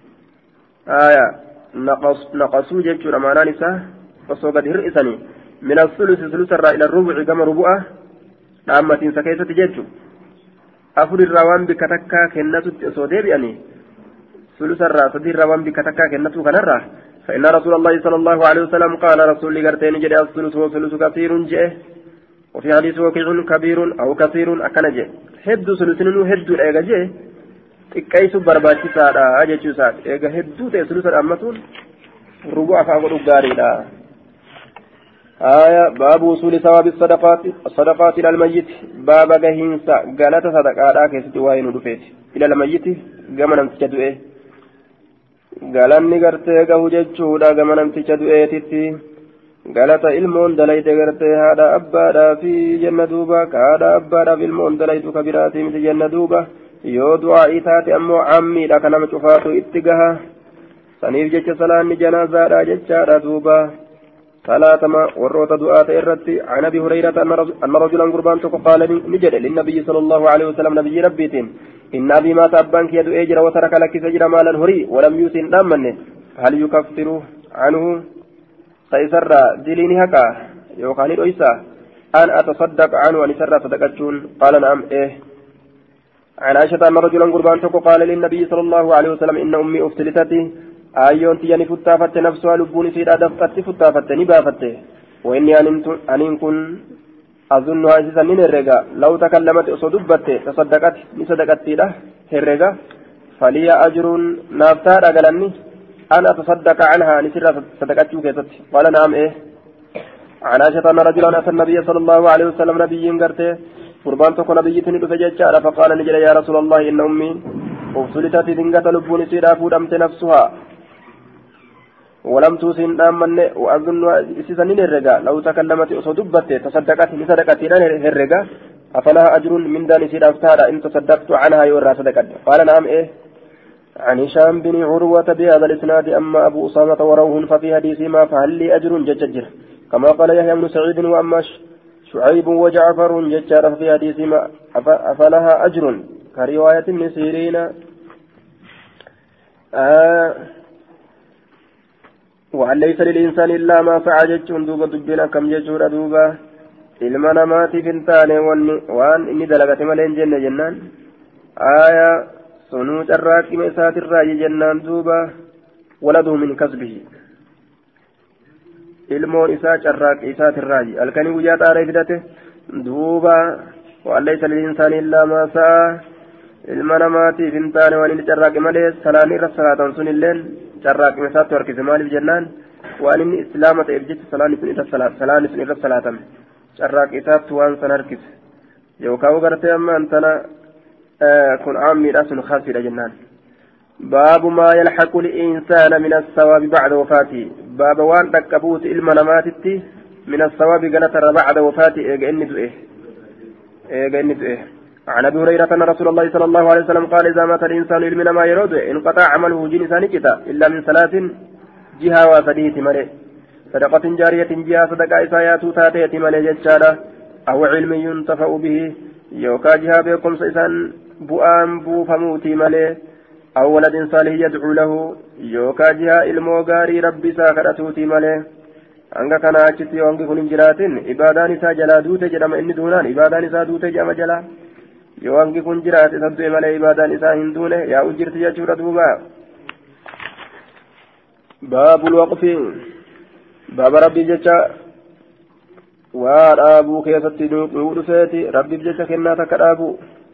نقصوا جيتشو رمانا نساء فصوئ قد هرئتني من الثلث إلى الربع كما ربعه dhaammatiin sa keessatti jechu afur irraa waan bikka takkaa kennatutti osoo deebi'anii sulusarraa sadii irraa waan bikka takkaa kennatu kanarraa فإن رسول الله صلى الله عليه وسلم قال رسول قرتين جري الثلث وثلث كثير جئ وفي حديث وكيع كبير أو كثير أكنجئ هدو ثلثين هدو الأجئ كيس برباتي سارة أجئ سات إيجا هدو تثلث الأمتون ربع فاقل قاريلا آية باب وصول ثواب الصدقات إلى الميت باب جهنسا قالت صدقات كيست وين رفيت إلى الميت قمنا تجدئ galanni gartee gahu jechuudha gama namticha du'eetitti galata ilmoon dalayte gartee haadha abbaadhaa fi jenna duuba ka haadha abbaadhaaf ilmoon dalaytu ka biraatii miti jenna duuba yoo du'aa'ii taate ammoo cammiidha ka nama cufaatu itti gaha saniif jecha salaanni janaazaadha jechaadha duuba salaatama warroota du'aata irratti عن أبي هريرة أن رجلا قربان قال نجد للنبي صلى الله عليه وسلم نبي ربيتين إن أبي مات أبانك يد أجر وترك لك سجر مالا هري ولم يسن دامنه هل يكفر عنه سيسر دليني هكا يوقعني الأيسا أن أتصدق عنه أن يسر صدقتون قال نعم إيه عن عائشة أن رجلا قربان قال للنبي صلى الله عليه وسلم إن أمي أفتلتتي أيون تياني فتافت نفسها لبوني سيدا دفت فتافت نبافت وإني أن كن أظنها أساسا من الرقا لو تكلمت أصدبت تصدقت نصدقت له الرقا فلي أجر نافتار أقلني أنا أتصدق عنها نسر صدقت كيست قال نعم إيه عن عائشة أن رجلا أتى النبي صلى الله عليه وسلم نبي قرته قربان تكون نبي تنيد فجأة فقال نجل يا رسول الله إن أمي أبسلتت ذنقة لبوني سيدا فودمت نفسها ولم توسن آمن وأظن سيسنين الرقا لو تكلمت أصدبت تصدقت لصدقت الرقا أفلها أجر من دان سيد أفتار إن تصدقت عنها يورا صدقت قال نعم إيه عن هشام بن عروة بهذا الإسناد أما أبو أسامة وروه ففي حديثهما فهل لي أجر ججر كما قال يحيى بن سعيد وأما شعيب وجعفر ججر في حديثهما أفلها أجر كرواية ابن سيرين وأن ليس للإنسان إلا ما سعى جتشون دوبا دبنا كم جتشور دوبا إلما نماتي فنتاني وأن إني دلقت ملين جنة جنان آية صنوت الراكي مسات الراجي جنان دوبا ولده من كسبه ilmoon isaa carraaq isaati irraaji halkanii guyyaa xaaree fidate duuba waan laysa lil'insaani illaa maa sa'a ilma namaatiif hin taane waan inni carraaqe malee salaan irra salaatan sun illeen carraaqime isaatti harkise maaliif jennaan waan inni islaama ta'eef jecha salaanni sun irra salaatame carraaqe isaatti waan san harkise yookaan gartee amma antana kun aammiidha sun khasiidha jennaan. باب ما يلحق الإنسان من الثواب بعد وفاته باب وان تكبوت المناماتي من الثواب قالت بعد وفاته إيه عن أبي هريرة أن رسول الله صلى الله عليه وسلم قال إذا مات الإنسان من ما يرود انقطع عمله جنسان كتا إلا من ثلاث جهة وسديت ملئ صدقة جارية جهة صدقة إسايات تاتيت ملئ جتشارة أو علم ينتفع به يوكا جهة بكم سيسان بؤام بوفموتي ملئ أو ولد صالح يدعو له يوكا جهة الموغاري ربي ساكرتوتي ملئ أنك كان أجتي وأنك كن جراتين إبادان إسا جلا دوتي جرام إني دونان إبادان إسا دوتي جام جلا يوأنك كن جرات سبتي ملئ إبادان إسا هندونه يا أجرت يجور دوبا باب الوقف باب ربي جتا وأبو كيفتي نور فيتي ربي جتا كنا تكرابو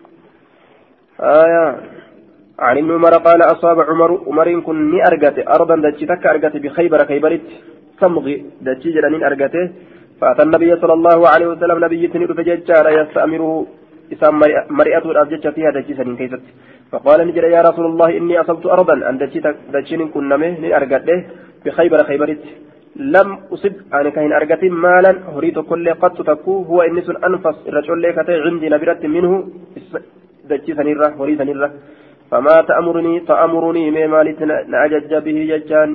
آية عن ابن عمر قال أصاب عمر كن أرقته أرضا دجتك أرقته بخيبر خيبرت صمغي دجي جلانين أرقته فأتى النبي صلى الله عليه وسلم نبي تنير فججار يستأمره إسام مرئته الأفجج فيها دجي سنين كيست فقال نجري يا رسول الله إني أصبت أرضا أن دجين كن نمه أرقته بخيبر خيبرت لم أصب أنا كهن أرقته مالا هريت كل قد تكو هو إنس أنفس الرجل لك عندي نبرت منه دجي سنيرة هري سنيرة فما تأمرني مالت نعجج به ججان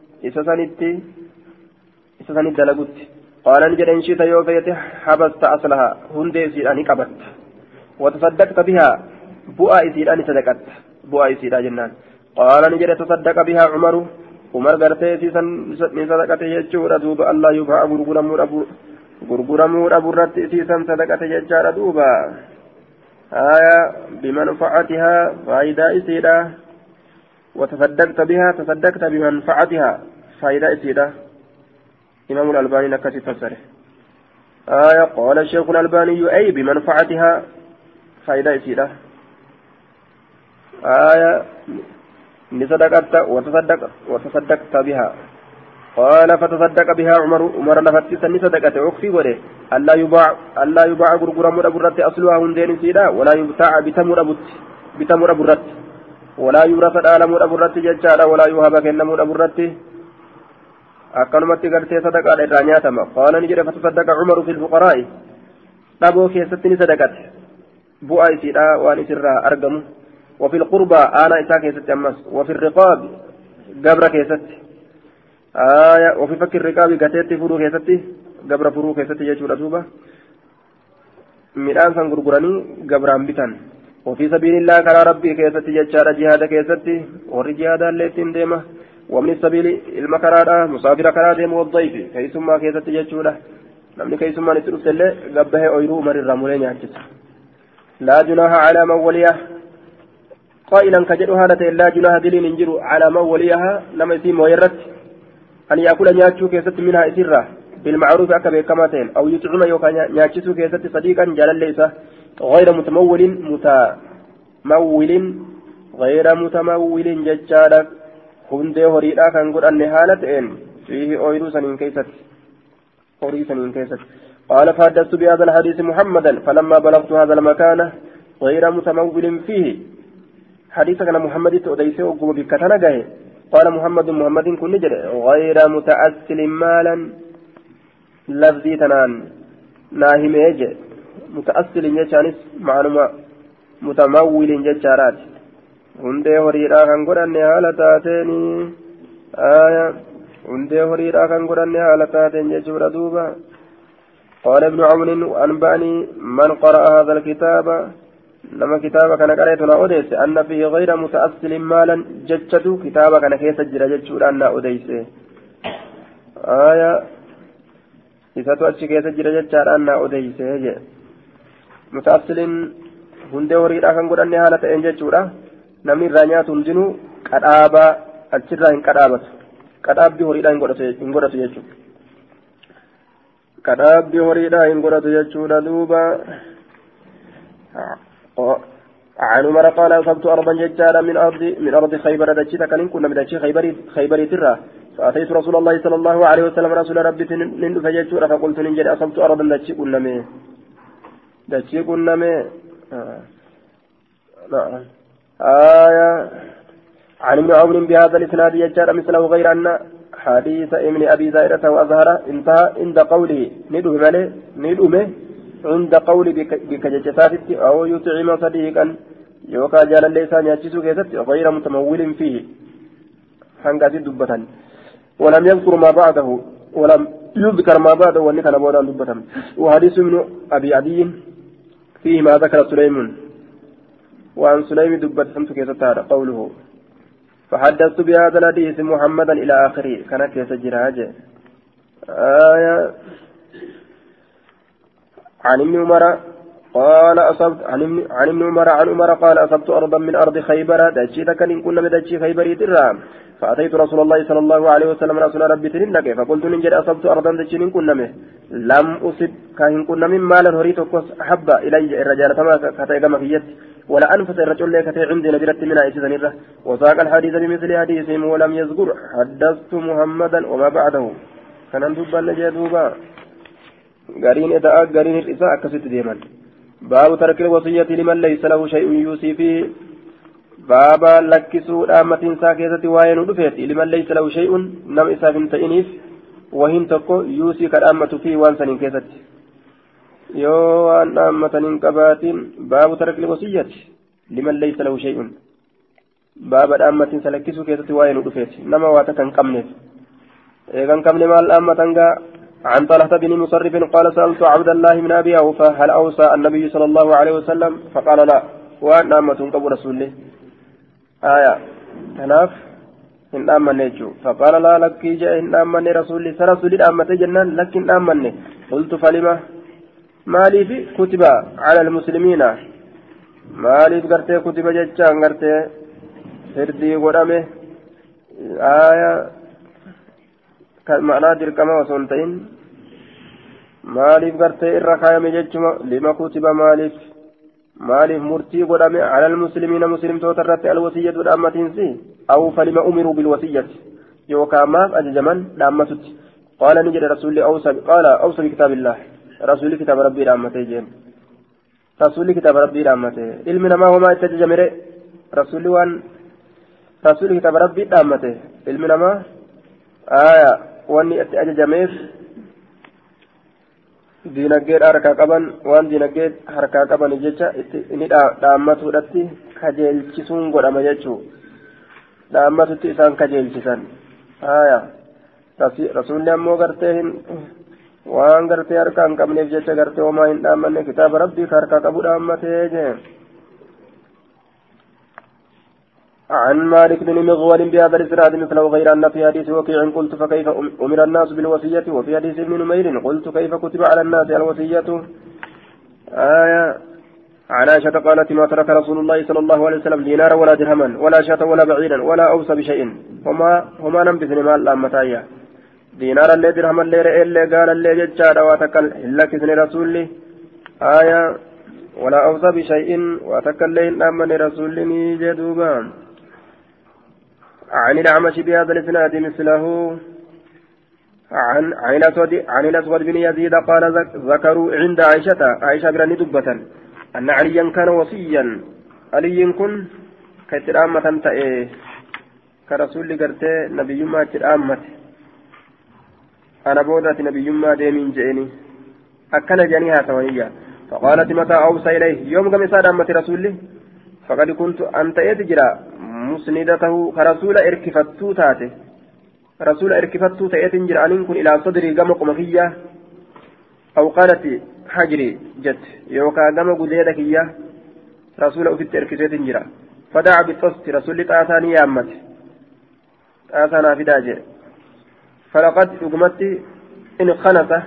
إسسانت دلقت قال نجد إن شئت يوفيت حبست أصلها هندي سيراني قبت وتصدقت بها بؤاء سيراني صدقت بؤاء سيرا جنان قال نجد تصدق بها عمر قرتي من صدقته يجور دوب الله يبها غرغرمو أبرت إسيسا صدقة ججار دوبا آية بمنفعتها فايدة إسيدة وتصدقت بها تصدقت بمنفعتها فايدة إسيدة إمام الألباني نكتب فسره آية قال الشيخ الألباني أي بمنفعتها فايدة إسيدة آية لصدقت وتصدقت بها قال فتصدق بها عمر لفتت صدقة أخفي وله ألا يباع غرغرم أبرت أصلها هندين سيدا ولا يبتاع بتمر أبرت ولا يورث العالم أبرت ججالا ولا يهب كنم أبرت أكنمت قرتي صدقة الرانياتما قال نجري فتصدق عمر في الفقراء تابو كيستني صدقت بؤي سيدا وان سرها أرقم وفي القربى آنا إساء كيست أمس وفي الرقاب قبر كيست وفي فك الرقاب قتيت فرو كيست قبر فرو كيست يجور أسوبة ميلان سان غرغراني قبران بتان وفي سبيل الله كلا ربي كيست يجار جهاد كيست وري جهاد الليتين ديمة ومن السبيل المكرادة مسافر كرادة والضيف كيسما كيست يجوله نمني كيسما نتلوس اللي قبه أيرو مر الرمولين يعجز لا جناح على من وليه قائلا كجدو هذا لا جناح دليل انجرو على من وليها لما يتم ويرت أن يأكل نياتشو كيست منها إسرة بالمعروف أكبر كماتين أو يطعم يوكا نياتشو كيست صديقا جالا ليس غير متمول غير متمول ججالك هندي هريدا كان قد أن هالتين فيه أويدو سنين كيست قال فحدثت بهذا الحديث محمدا فلما بلغت هذا المكان غير متمول فيه حديث كان محمد تؤديسه وقوم بكتنا جاي قال محمد كن نجر غير متأسل مالا لفظي تنان ناهم يجي متأسل يجانس معلومة متمول ججارات هندي هريرا كان قرن هالتاتيني آية هندي هريرا كان قرن هالتاتين يجور دوبا قال ابن عون أنبأني من قرأ هذا الكتاب لما كتابة كان قرأتنا أوديس أن فيه غير متأصل مالا ججته كتابة كان كيس جرجت أن أوديس آية إذا تؤتي كيس جرجت أن أوديس متأصل هندي وريد أكن قد أني هالة إنججورا نمني الرانيات هندنو كتابة الشرة إن كتابة كتاب دي وريد إن قرأت يجو كتاب دي وريد إن قرأت يجو دوبا عن عمر قال أصبت أرضا ججارا من أرض خيبر دجيتا كان كنا من دجي خيبر ترى فأتيت رسول الله صلى الله عليه وسلم رسول ربي نند فججورا فقلت ننجد أصبت أرضا دجي كنا مي آية عن ابن عمر بهذا الإسناد ججارا مثله غير أن حديث ابن أبي زائرة وأظهر انتهى عند قوله ندومه عند قول بكججسات أو يطعم صديقا يوكا جال الليسان يجسو كيست غير متمول فيه حنقات دبة ولم يذكر ما بعده ولم يذكر ما بعده ونكن بودا دبة وحديث من أبي عدي فيه ما ذكر سليم وعن سليم دبة سمت كيست هذا قوله فحدثت بهذا الحديث محمدا إلى آخره كان كيست جراجة آية عن ابن عمر قال أصبت عن ابن عمر قال أصبت أرضا من أرض خيبر دجيت كان كنا بدجي خيبر ترام فأتيت رسول الله صلى الله عليه وسلم رسول ربي تنك فقلت نجد أصبت أرضا دجين كنا لم أصب كان كنا من مال هريت حب إلي الرجال كما كتيجم في يد ولا أنفس الرجل لك عندي نبرت من عيسى زنيرة وساق الحديث بمثل حديثهم ولم يذكر حدثت محمدا وما بعده كان دوبا نجدوبا قرين إذا قرين الإساءة كست ديما باب ترك الوصية لمن ليس له شيء يوصي فيه بابا لكسوا آمة ساكيزة وين دفيت لمن ليس له شيء نم إساف تئنيف وهن تقو يوصي كالآمة فيه وانسان كيست يو أن آمة انكبات باب ترك الوصية لمن ليس له شيء باب آمة سلكسوا كيزة وين دفيت نما واتكن كمنف إذن كمن مال آمة عن طلحة بن مصرف قال سألت عبد الله من أبي أوفى هل أوصى النبي صلى الله عليه وسلم فقال لا وأن أمة قبل رسوله آية تناف إن آمن نجو فقال لا لك جاء إن آمن رسولي سرسولي آمة جنان لكن آمن قلت فلما مالي في كتب على المسلمين مالي قرتي كتب جتشان قرتي فردي قدامه آية معنى دركما وسنتين مالي قرتي الرخايم جتشما لما كتب مالي مرتي قدامه على المسلمين مسلم توترت الوصية والأمتين أو فلما أمروا بالوصية يوكا ما أججمن لأمتت قال نجد رسول أوصى قال أوصى بكتاب الله رسول كتاب ربي رحمته جين رسول كتاب ربي رحمته علمنا ما هو ما اتجمره رسول كتاب ربي رحمته علمنا ما آية واني اتجميف دينجير حركة قبن وان دينجير حركة قبن جيتشا اني رحمته رتي كجيل چسون قد أمجيتشو رحمته تيسان كجيل چسان آية رسول أمو قرتين وان قرتي أركان قبل جيتشا قرتي وما إن آمن كتاب ربي كاركا قبل أمته عن مالك بن مغول بهذا الإسناد مثله غير أن في حديث وكيع قلت فكيف أمر الناس بالوصية وفي حديث ابن نمير قلت كيف كتب على الناس الوصية آية عن عائشة قالت ما ترك رسول الله صلى الله عليه وسلم دينارا ولا درهما ولا شاة ولا بعيرا ولا أوصى بشيء هما نمبثن مال الأمتايا دينارا اللي درهما اللي رئي اللي قال اللي ججارا واتكل إلا كثن رسولي آية ولا أوصى بشيء واتكل لين أمن رسولي جدوبا عن الأعمش بهذا الإسناد مثله عن الأسود بن يزيد قال ذكروا عند عائشة براني دبة أن عليا كان وصيا علي كن كترامة تأيه كرسول قرتي نبي ما ترامة أنا بودت نبي ما ديمين جئني أكل جنيها ثوانية فقالت متى أوصى إليه يوم قم سادمة رسولي فقد كنت أنت يتجرى مسندته كرسول إركفتو تاته رسول إركفتو تأتنجر أن كن إلى صدري قم قمخية أو قالت حجري جت يوكا قم قديدك إياه رسول أفت إركفتنجر فدعا بالتصت رسول تآثاني يامت تآثانا في داجر فلقد أقمت إن خنته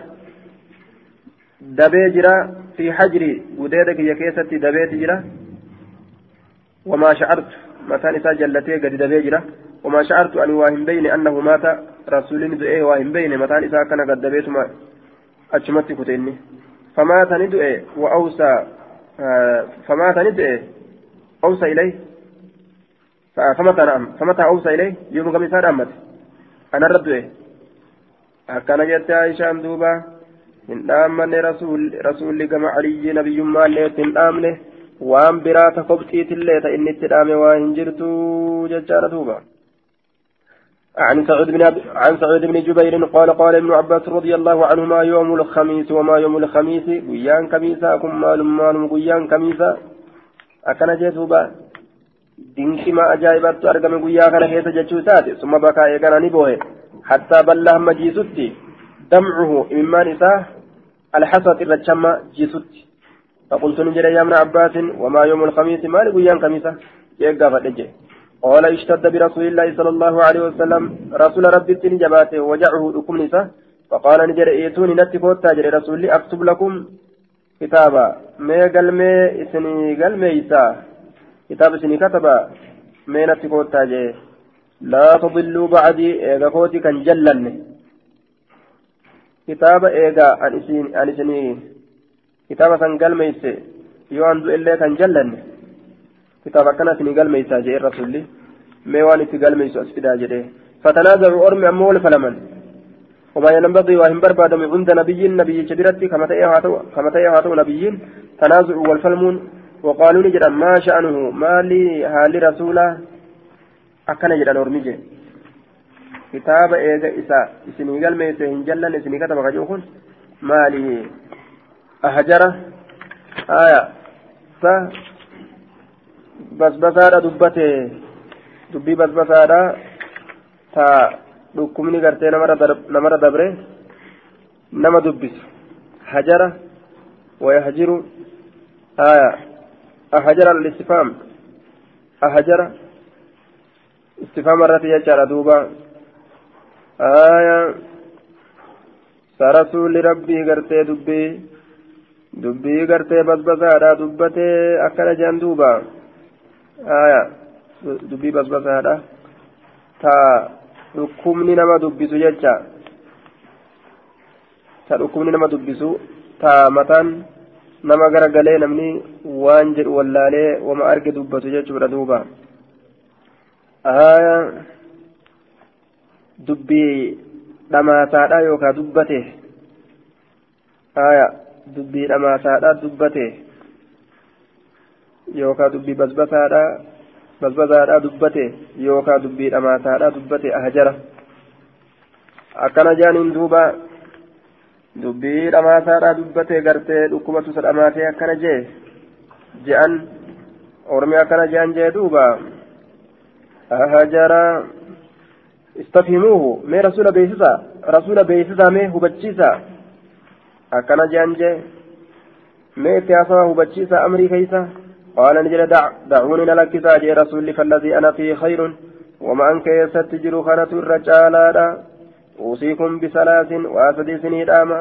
دبيجرا في حجري قديدك يكيست دبيجرا وما شعرت متى نساء جلتي قد دبيجرا وما شعرت أن واهم بين أنه مات رسول ندعي واهم بين متى نساء كان قد دبيتما أجمت كتيني فمات ندعي وأوصى فمات ندعي أوصى إليه فمتى أوصى إليه يوم قميصان أمت أنا ردعي أكان جت عائشة دوبا إن آمن رسول كما علي نبي ما ليت آمنه وأن برات قبطيت الليت إن التلام وهنجرت ججار دوبا عن سعيد بن جبير قال ابن عباس رضي الله عنهما يوم الخميس وما يوم الخميس قيان كميسا كم مال قيان كميسا أكن جيتوبا دينك ما أجايبت أرقم قيا كان هيت جتشوسات ثم بكى يقنا نبوه حتى بله مجيسوتي دمعه مما نساه الحسد الرجم جيسوتي فقلت نجري يا ابن عباس وما يوم الخميس مال قيان كميسا يقى فتجي قال اشتد برسول الله صلى الله عليه وسلم رسول ربي جباته وجعه لكم نساء فقال نجر ايتوني نتفوت تاجر رسولي اكتب لكم كتابا ما قلمي اسني قلمي إيسا كتاب اسني كتبا ما نتفوت تاجر لا تضلوا بعدي ايغا فوتي كان جلن كتاب ايغا ان اسني كتابا سن قلمي إيسا يواندو إلا كان جلن كتابا كان اسني قلمي إيسا جاء الرسول ميوان اتقال ميسو اسفدا جده فتنازعوا أرمي أمول فلمن وما ينبغي وهم برباد من عند نبي شبيرتي كما تأيهاتوا نبيين تنازعوا والفلمون وقالوا نجد ما شأنه ما لي هالي رسولا أكنا جدا نورمجي كتاب إيجا إساء إسني قال ميسو هنجلن إسني كتب غجوخن ما لي أهجرة آية بس بسارة دبته dubbii basbasaadha ta dhukkubni gartee namarra dabre nama dubbisu hajara wayahjiru aya ahajara al-istifham ahajara istifham irratti jechaadha duuba aya رسول ربي قرتي دبي قرتي بسبسارا دبتي أكل جندوبا دبي بسبسارا تا ركمني نما دبسو ججا تا ركمني نما دبسو تا متان نما غرغلي نمني وانجر ولالي وما أرقى دبسو ججا دوبا دبي دماتادا يوكا دبته دبي دماتادا دبته يوكا دبي بسبسادا دبته يوكا دبي دماتادا دبته أهجرة أكنا جانين دوبا دبي دماتادا دبته غرتي دكوبة سلاماتي أكنا جان أورمي أكنا جان دوبا أهجرة استفهموه مي رسول بيسسا مي هبتشيسا أكنا جانجي مي تياسا هبتشيسا أمري كيسا قال نجل دعوني نلكسا جي رسول فالذي أنا فيه خير وما أنك يستجر خانة الرجال أوصيكم بثلاث وأسدي سنين آما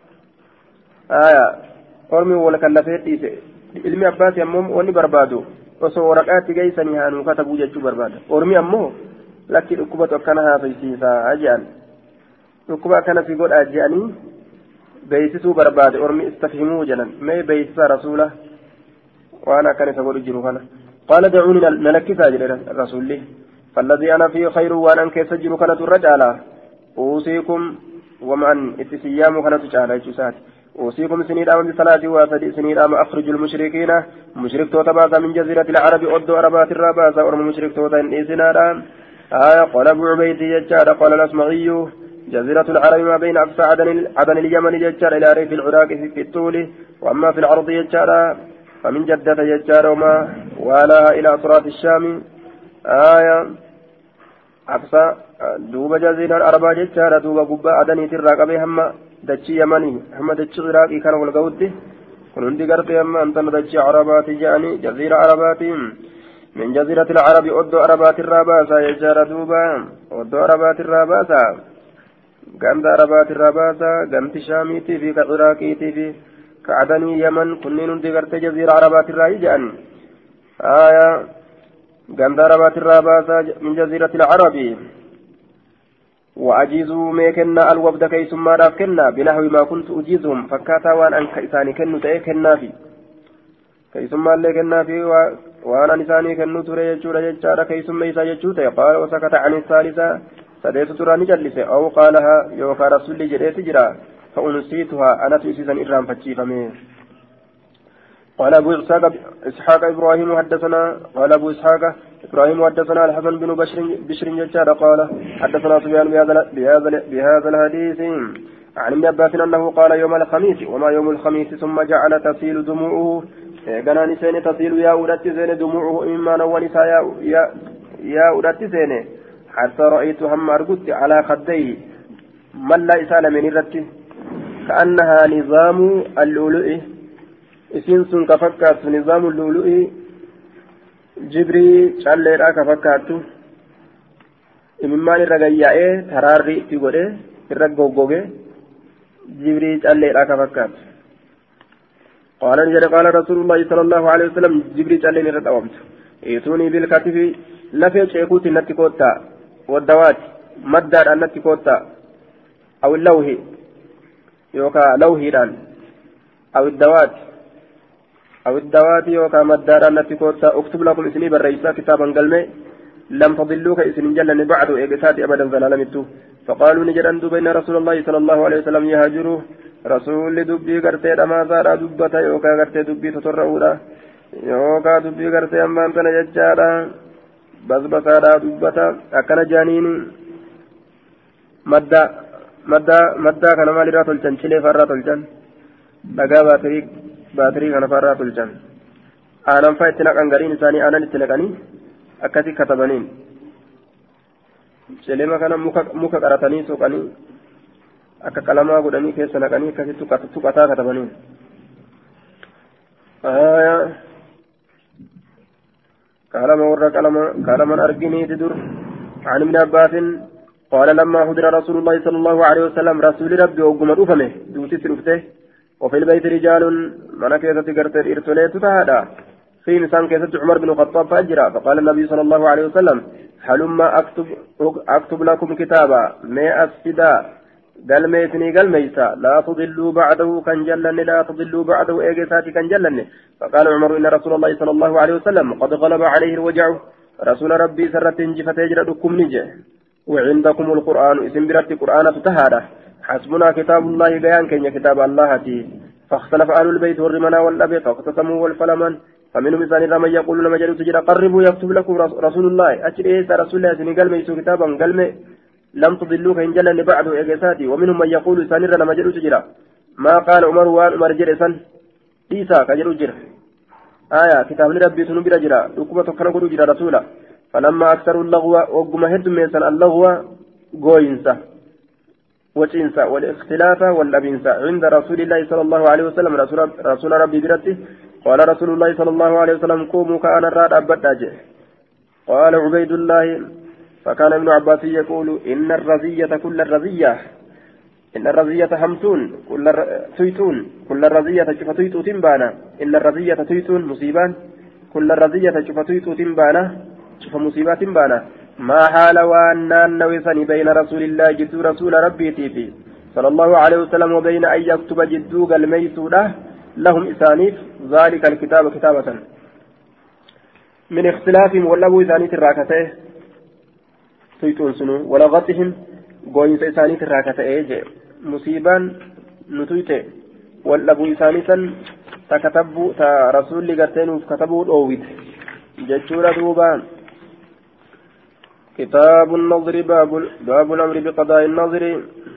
أرمي ولك اللفيت ilmi abbaati ammoo wanni barbaadu osoo waraqaatti geessanii haanuu katabuu jechuu barbaada ormi ammoo lakki dhukkubatu akkana haasaysiisaa jedhan dhukkuba akkana fi godhaa jedhanii beeksisuu barbaade ormi istafhimuu jedhan mee beeksisa rasuula waan akkana isa godhu jiru kana qaala dacuuni nalakkisaa jedhe rasuulli فالذي أنا فيه خير وأنا أنك سجل كانت الرجالة أوصيكم ومن اتسيام كانت جعلة أوصيكم سنين آم بصلاة وسدي سنين آم أخرج المشركين مشرك توتا باسا من جزيرة العرب أدو عربات الرباسا ورم مشرك توتا إنسنا قال أبو عبيد يجار قال الأسمعي جزيرة العرب ما بين أقصى عدن اليمن يجار إلى ريف العراق في الطول وأما في العرض يجار فمن جدة يجار وما والاها إلى أطراف الشام أقصى دوب جزيرة العرب يجار دوب قباء عدن تراك بهم دتشي يمني هم دتشي عراقي كانوا والقودي كنوندي قرطي أما أنت دتشي عرباتي جاني جزيرة عرباتي من جزيرة العرب أدو عربات الراباسة يجار دوبا أدو عربات الراباسة قمت عربات الراباسة قمت شاميتي في كعراقيتي في كعدني يمن كنين دي قرطي جزيرة عربات الرابي جان قمت عربات الراباسة من جزيرة العرب وأجيزوا ميكنا الوفد كي ثم رافكنا بنحو ما كنت أجيزهم فكاتا وأن أنك إساني كنو تأكنا في كي ثم اللي كنا في وأنا إساني كنو ترى يجور يجار كي ثم إسا يجوت قال وسكت عن الثالثة سديت تراني جلسة أو قالها يوكا رسول جريت جرا فأنسيتها أنا تيسيسا إرام فتشيفا قال أبو إسحاق إبراهيم حدثنا قال أبو إسحاق إبراهيم حدثنا الحسن بن بشر ججار قال حدثنا سفيان بهذا الحديث عن ابن عباس أنه قال يوم الخميس وما يوم الخميس ثم جعل تسيل دموعه قناني سين تسيل يا أولاد سين دموعه إما نوانسا يا أولاد سين حتى رأيت هم أرقدت على خديه من لا إسال من الرتي كأنها نظام اللؤلؤ isiin sun ka fakkaattu nizaamu luulu'i jibrii calleedhaa ka fakkaattu imimmaan irra gayyaa'ee taraarri itti godhe irra goggoge jibrii calleedhaa ka fakkaattu qaala ni jedhe qaala rasuulullaahi sala allaahu alehi wasalam jibrii calleen irra dhawamtu ituunii bilkatifi lafee ceekuutiin natti koottaa waddawaati maddaadhaan natti koottaa aw lawhi yookaa lawhiidhaan aw iddawaati أو الدوات يوكا مدارا نتكوتا اكتب لكم اسمي بالرئيسة كتابا قلمي لم تضلوك اسم جلني بعد إقساتي أبدا زلالمتو فقالوا نجران بين رسول الله صلى الله عليه وسلم يهاجروه رسول دبي قرتي أما زارا دبتا يوكا قرتي دبي تطرعودا يوكا دبي قرتي أما أمتنا ججارا بزبسارا دبتا أكنا جانين مدى كان مالي راتل جن شلي فراتل جن لقا baatirii kana farraa tolchan aanan faa itti naqan gariin isaanii aanan itti naqanii akkasi katabaniin celeema kana muka qaratanii soqanii akka qalamaa godhanii keessa naqanii akkasi tuqataa katabaniin qalama warra qalaman arginiiti dur عن ابن عباس قال لما حضر رسول الله صلى الله عليه وسلم رسول ربي وقم رفمه دوتي سرفته وفي البيت رجال من كيسة قرتل إرتليت تهادا في نسان كيسة عمر بن الخطاب فأجرا فقال النبي صلى الله عليه وسلم هلما أكتب لكم كتابا ما أفسدا قال ميتني قال ميسا لا تضلوا بعده كان جلني لا تضلوا بعده إيجاساتي كان جلني فقال عمر إن رسول الله صلى الله عليه وسلم قد غلب عليه الوجع رسول ربي سرت جفت يجردكم نجه وعندكم القرآن اسم برت قرآن تهاده حسبنا كتاب الله بيان كن كتاب الله تي فاختلف أهل البيت والرمنا والأبي فاقتسموا والفلمن فمنهم إنسان من يقول لما جلوا تجرى قربوا يكتب لكم رسول الله أجل إيه رسول الله سني قال ميسو كتابا قال لم تضلوا كإن جلني بعده إجساتي ومنهم من يقول سانر لما جلوا تجرى ما قال عمر وان عمر جرسا إيسا كجلوا جرى آية كتاب ربي سنبرا جرى لكم تكنا قلوا جرى رسولا فلما أكثروا اللغو وقم هد ميسان اللغو قوينسا وجنسا والاختلاف واللبنسا عند رسول الله صلى الله عليه وسلم رسول ربي برته قال رسول الله صلى الله عليه وسلم قوموا كأن الراد أبدا قال عبيد الله فكان ابن عباس يقول إن الرزية كل الرزية إن الرزية همتون كل تيتون كل الرزية شوف تيتو تنبانا إن الرزية تيتون مصيبان كل الرزية شوف تيتو تنبانا شوف مصيبات تنبانا ما حال وأنان نوسني بين رسول الله جد رسول ربي تيفي صلى الله عليه وسلم وبين أن يكتب جدوغ الميسودة لهم إسانيف ذلك الكتاب كتابة من اختلافهم واللبو إسانيت الراكته تيتون سنو ولغتهم قوين إسانيت الراكته مصيبان نتويته واللبو إسانيتا تكتبوا تا رسول لغتين كتبوا الأويت جتشورة دوبان كتاب النظر باب الأمر بقضاء النظر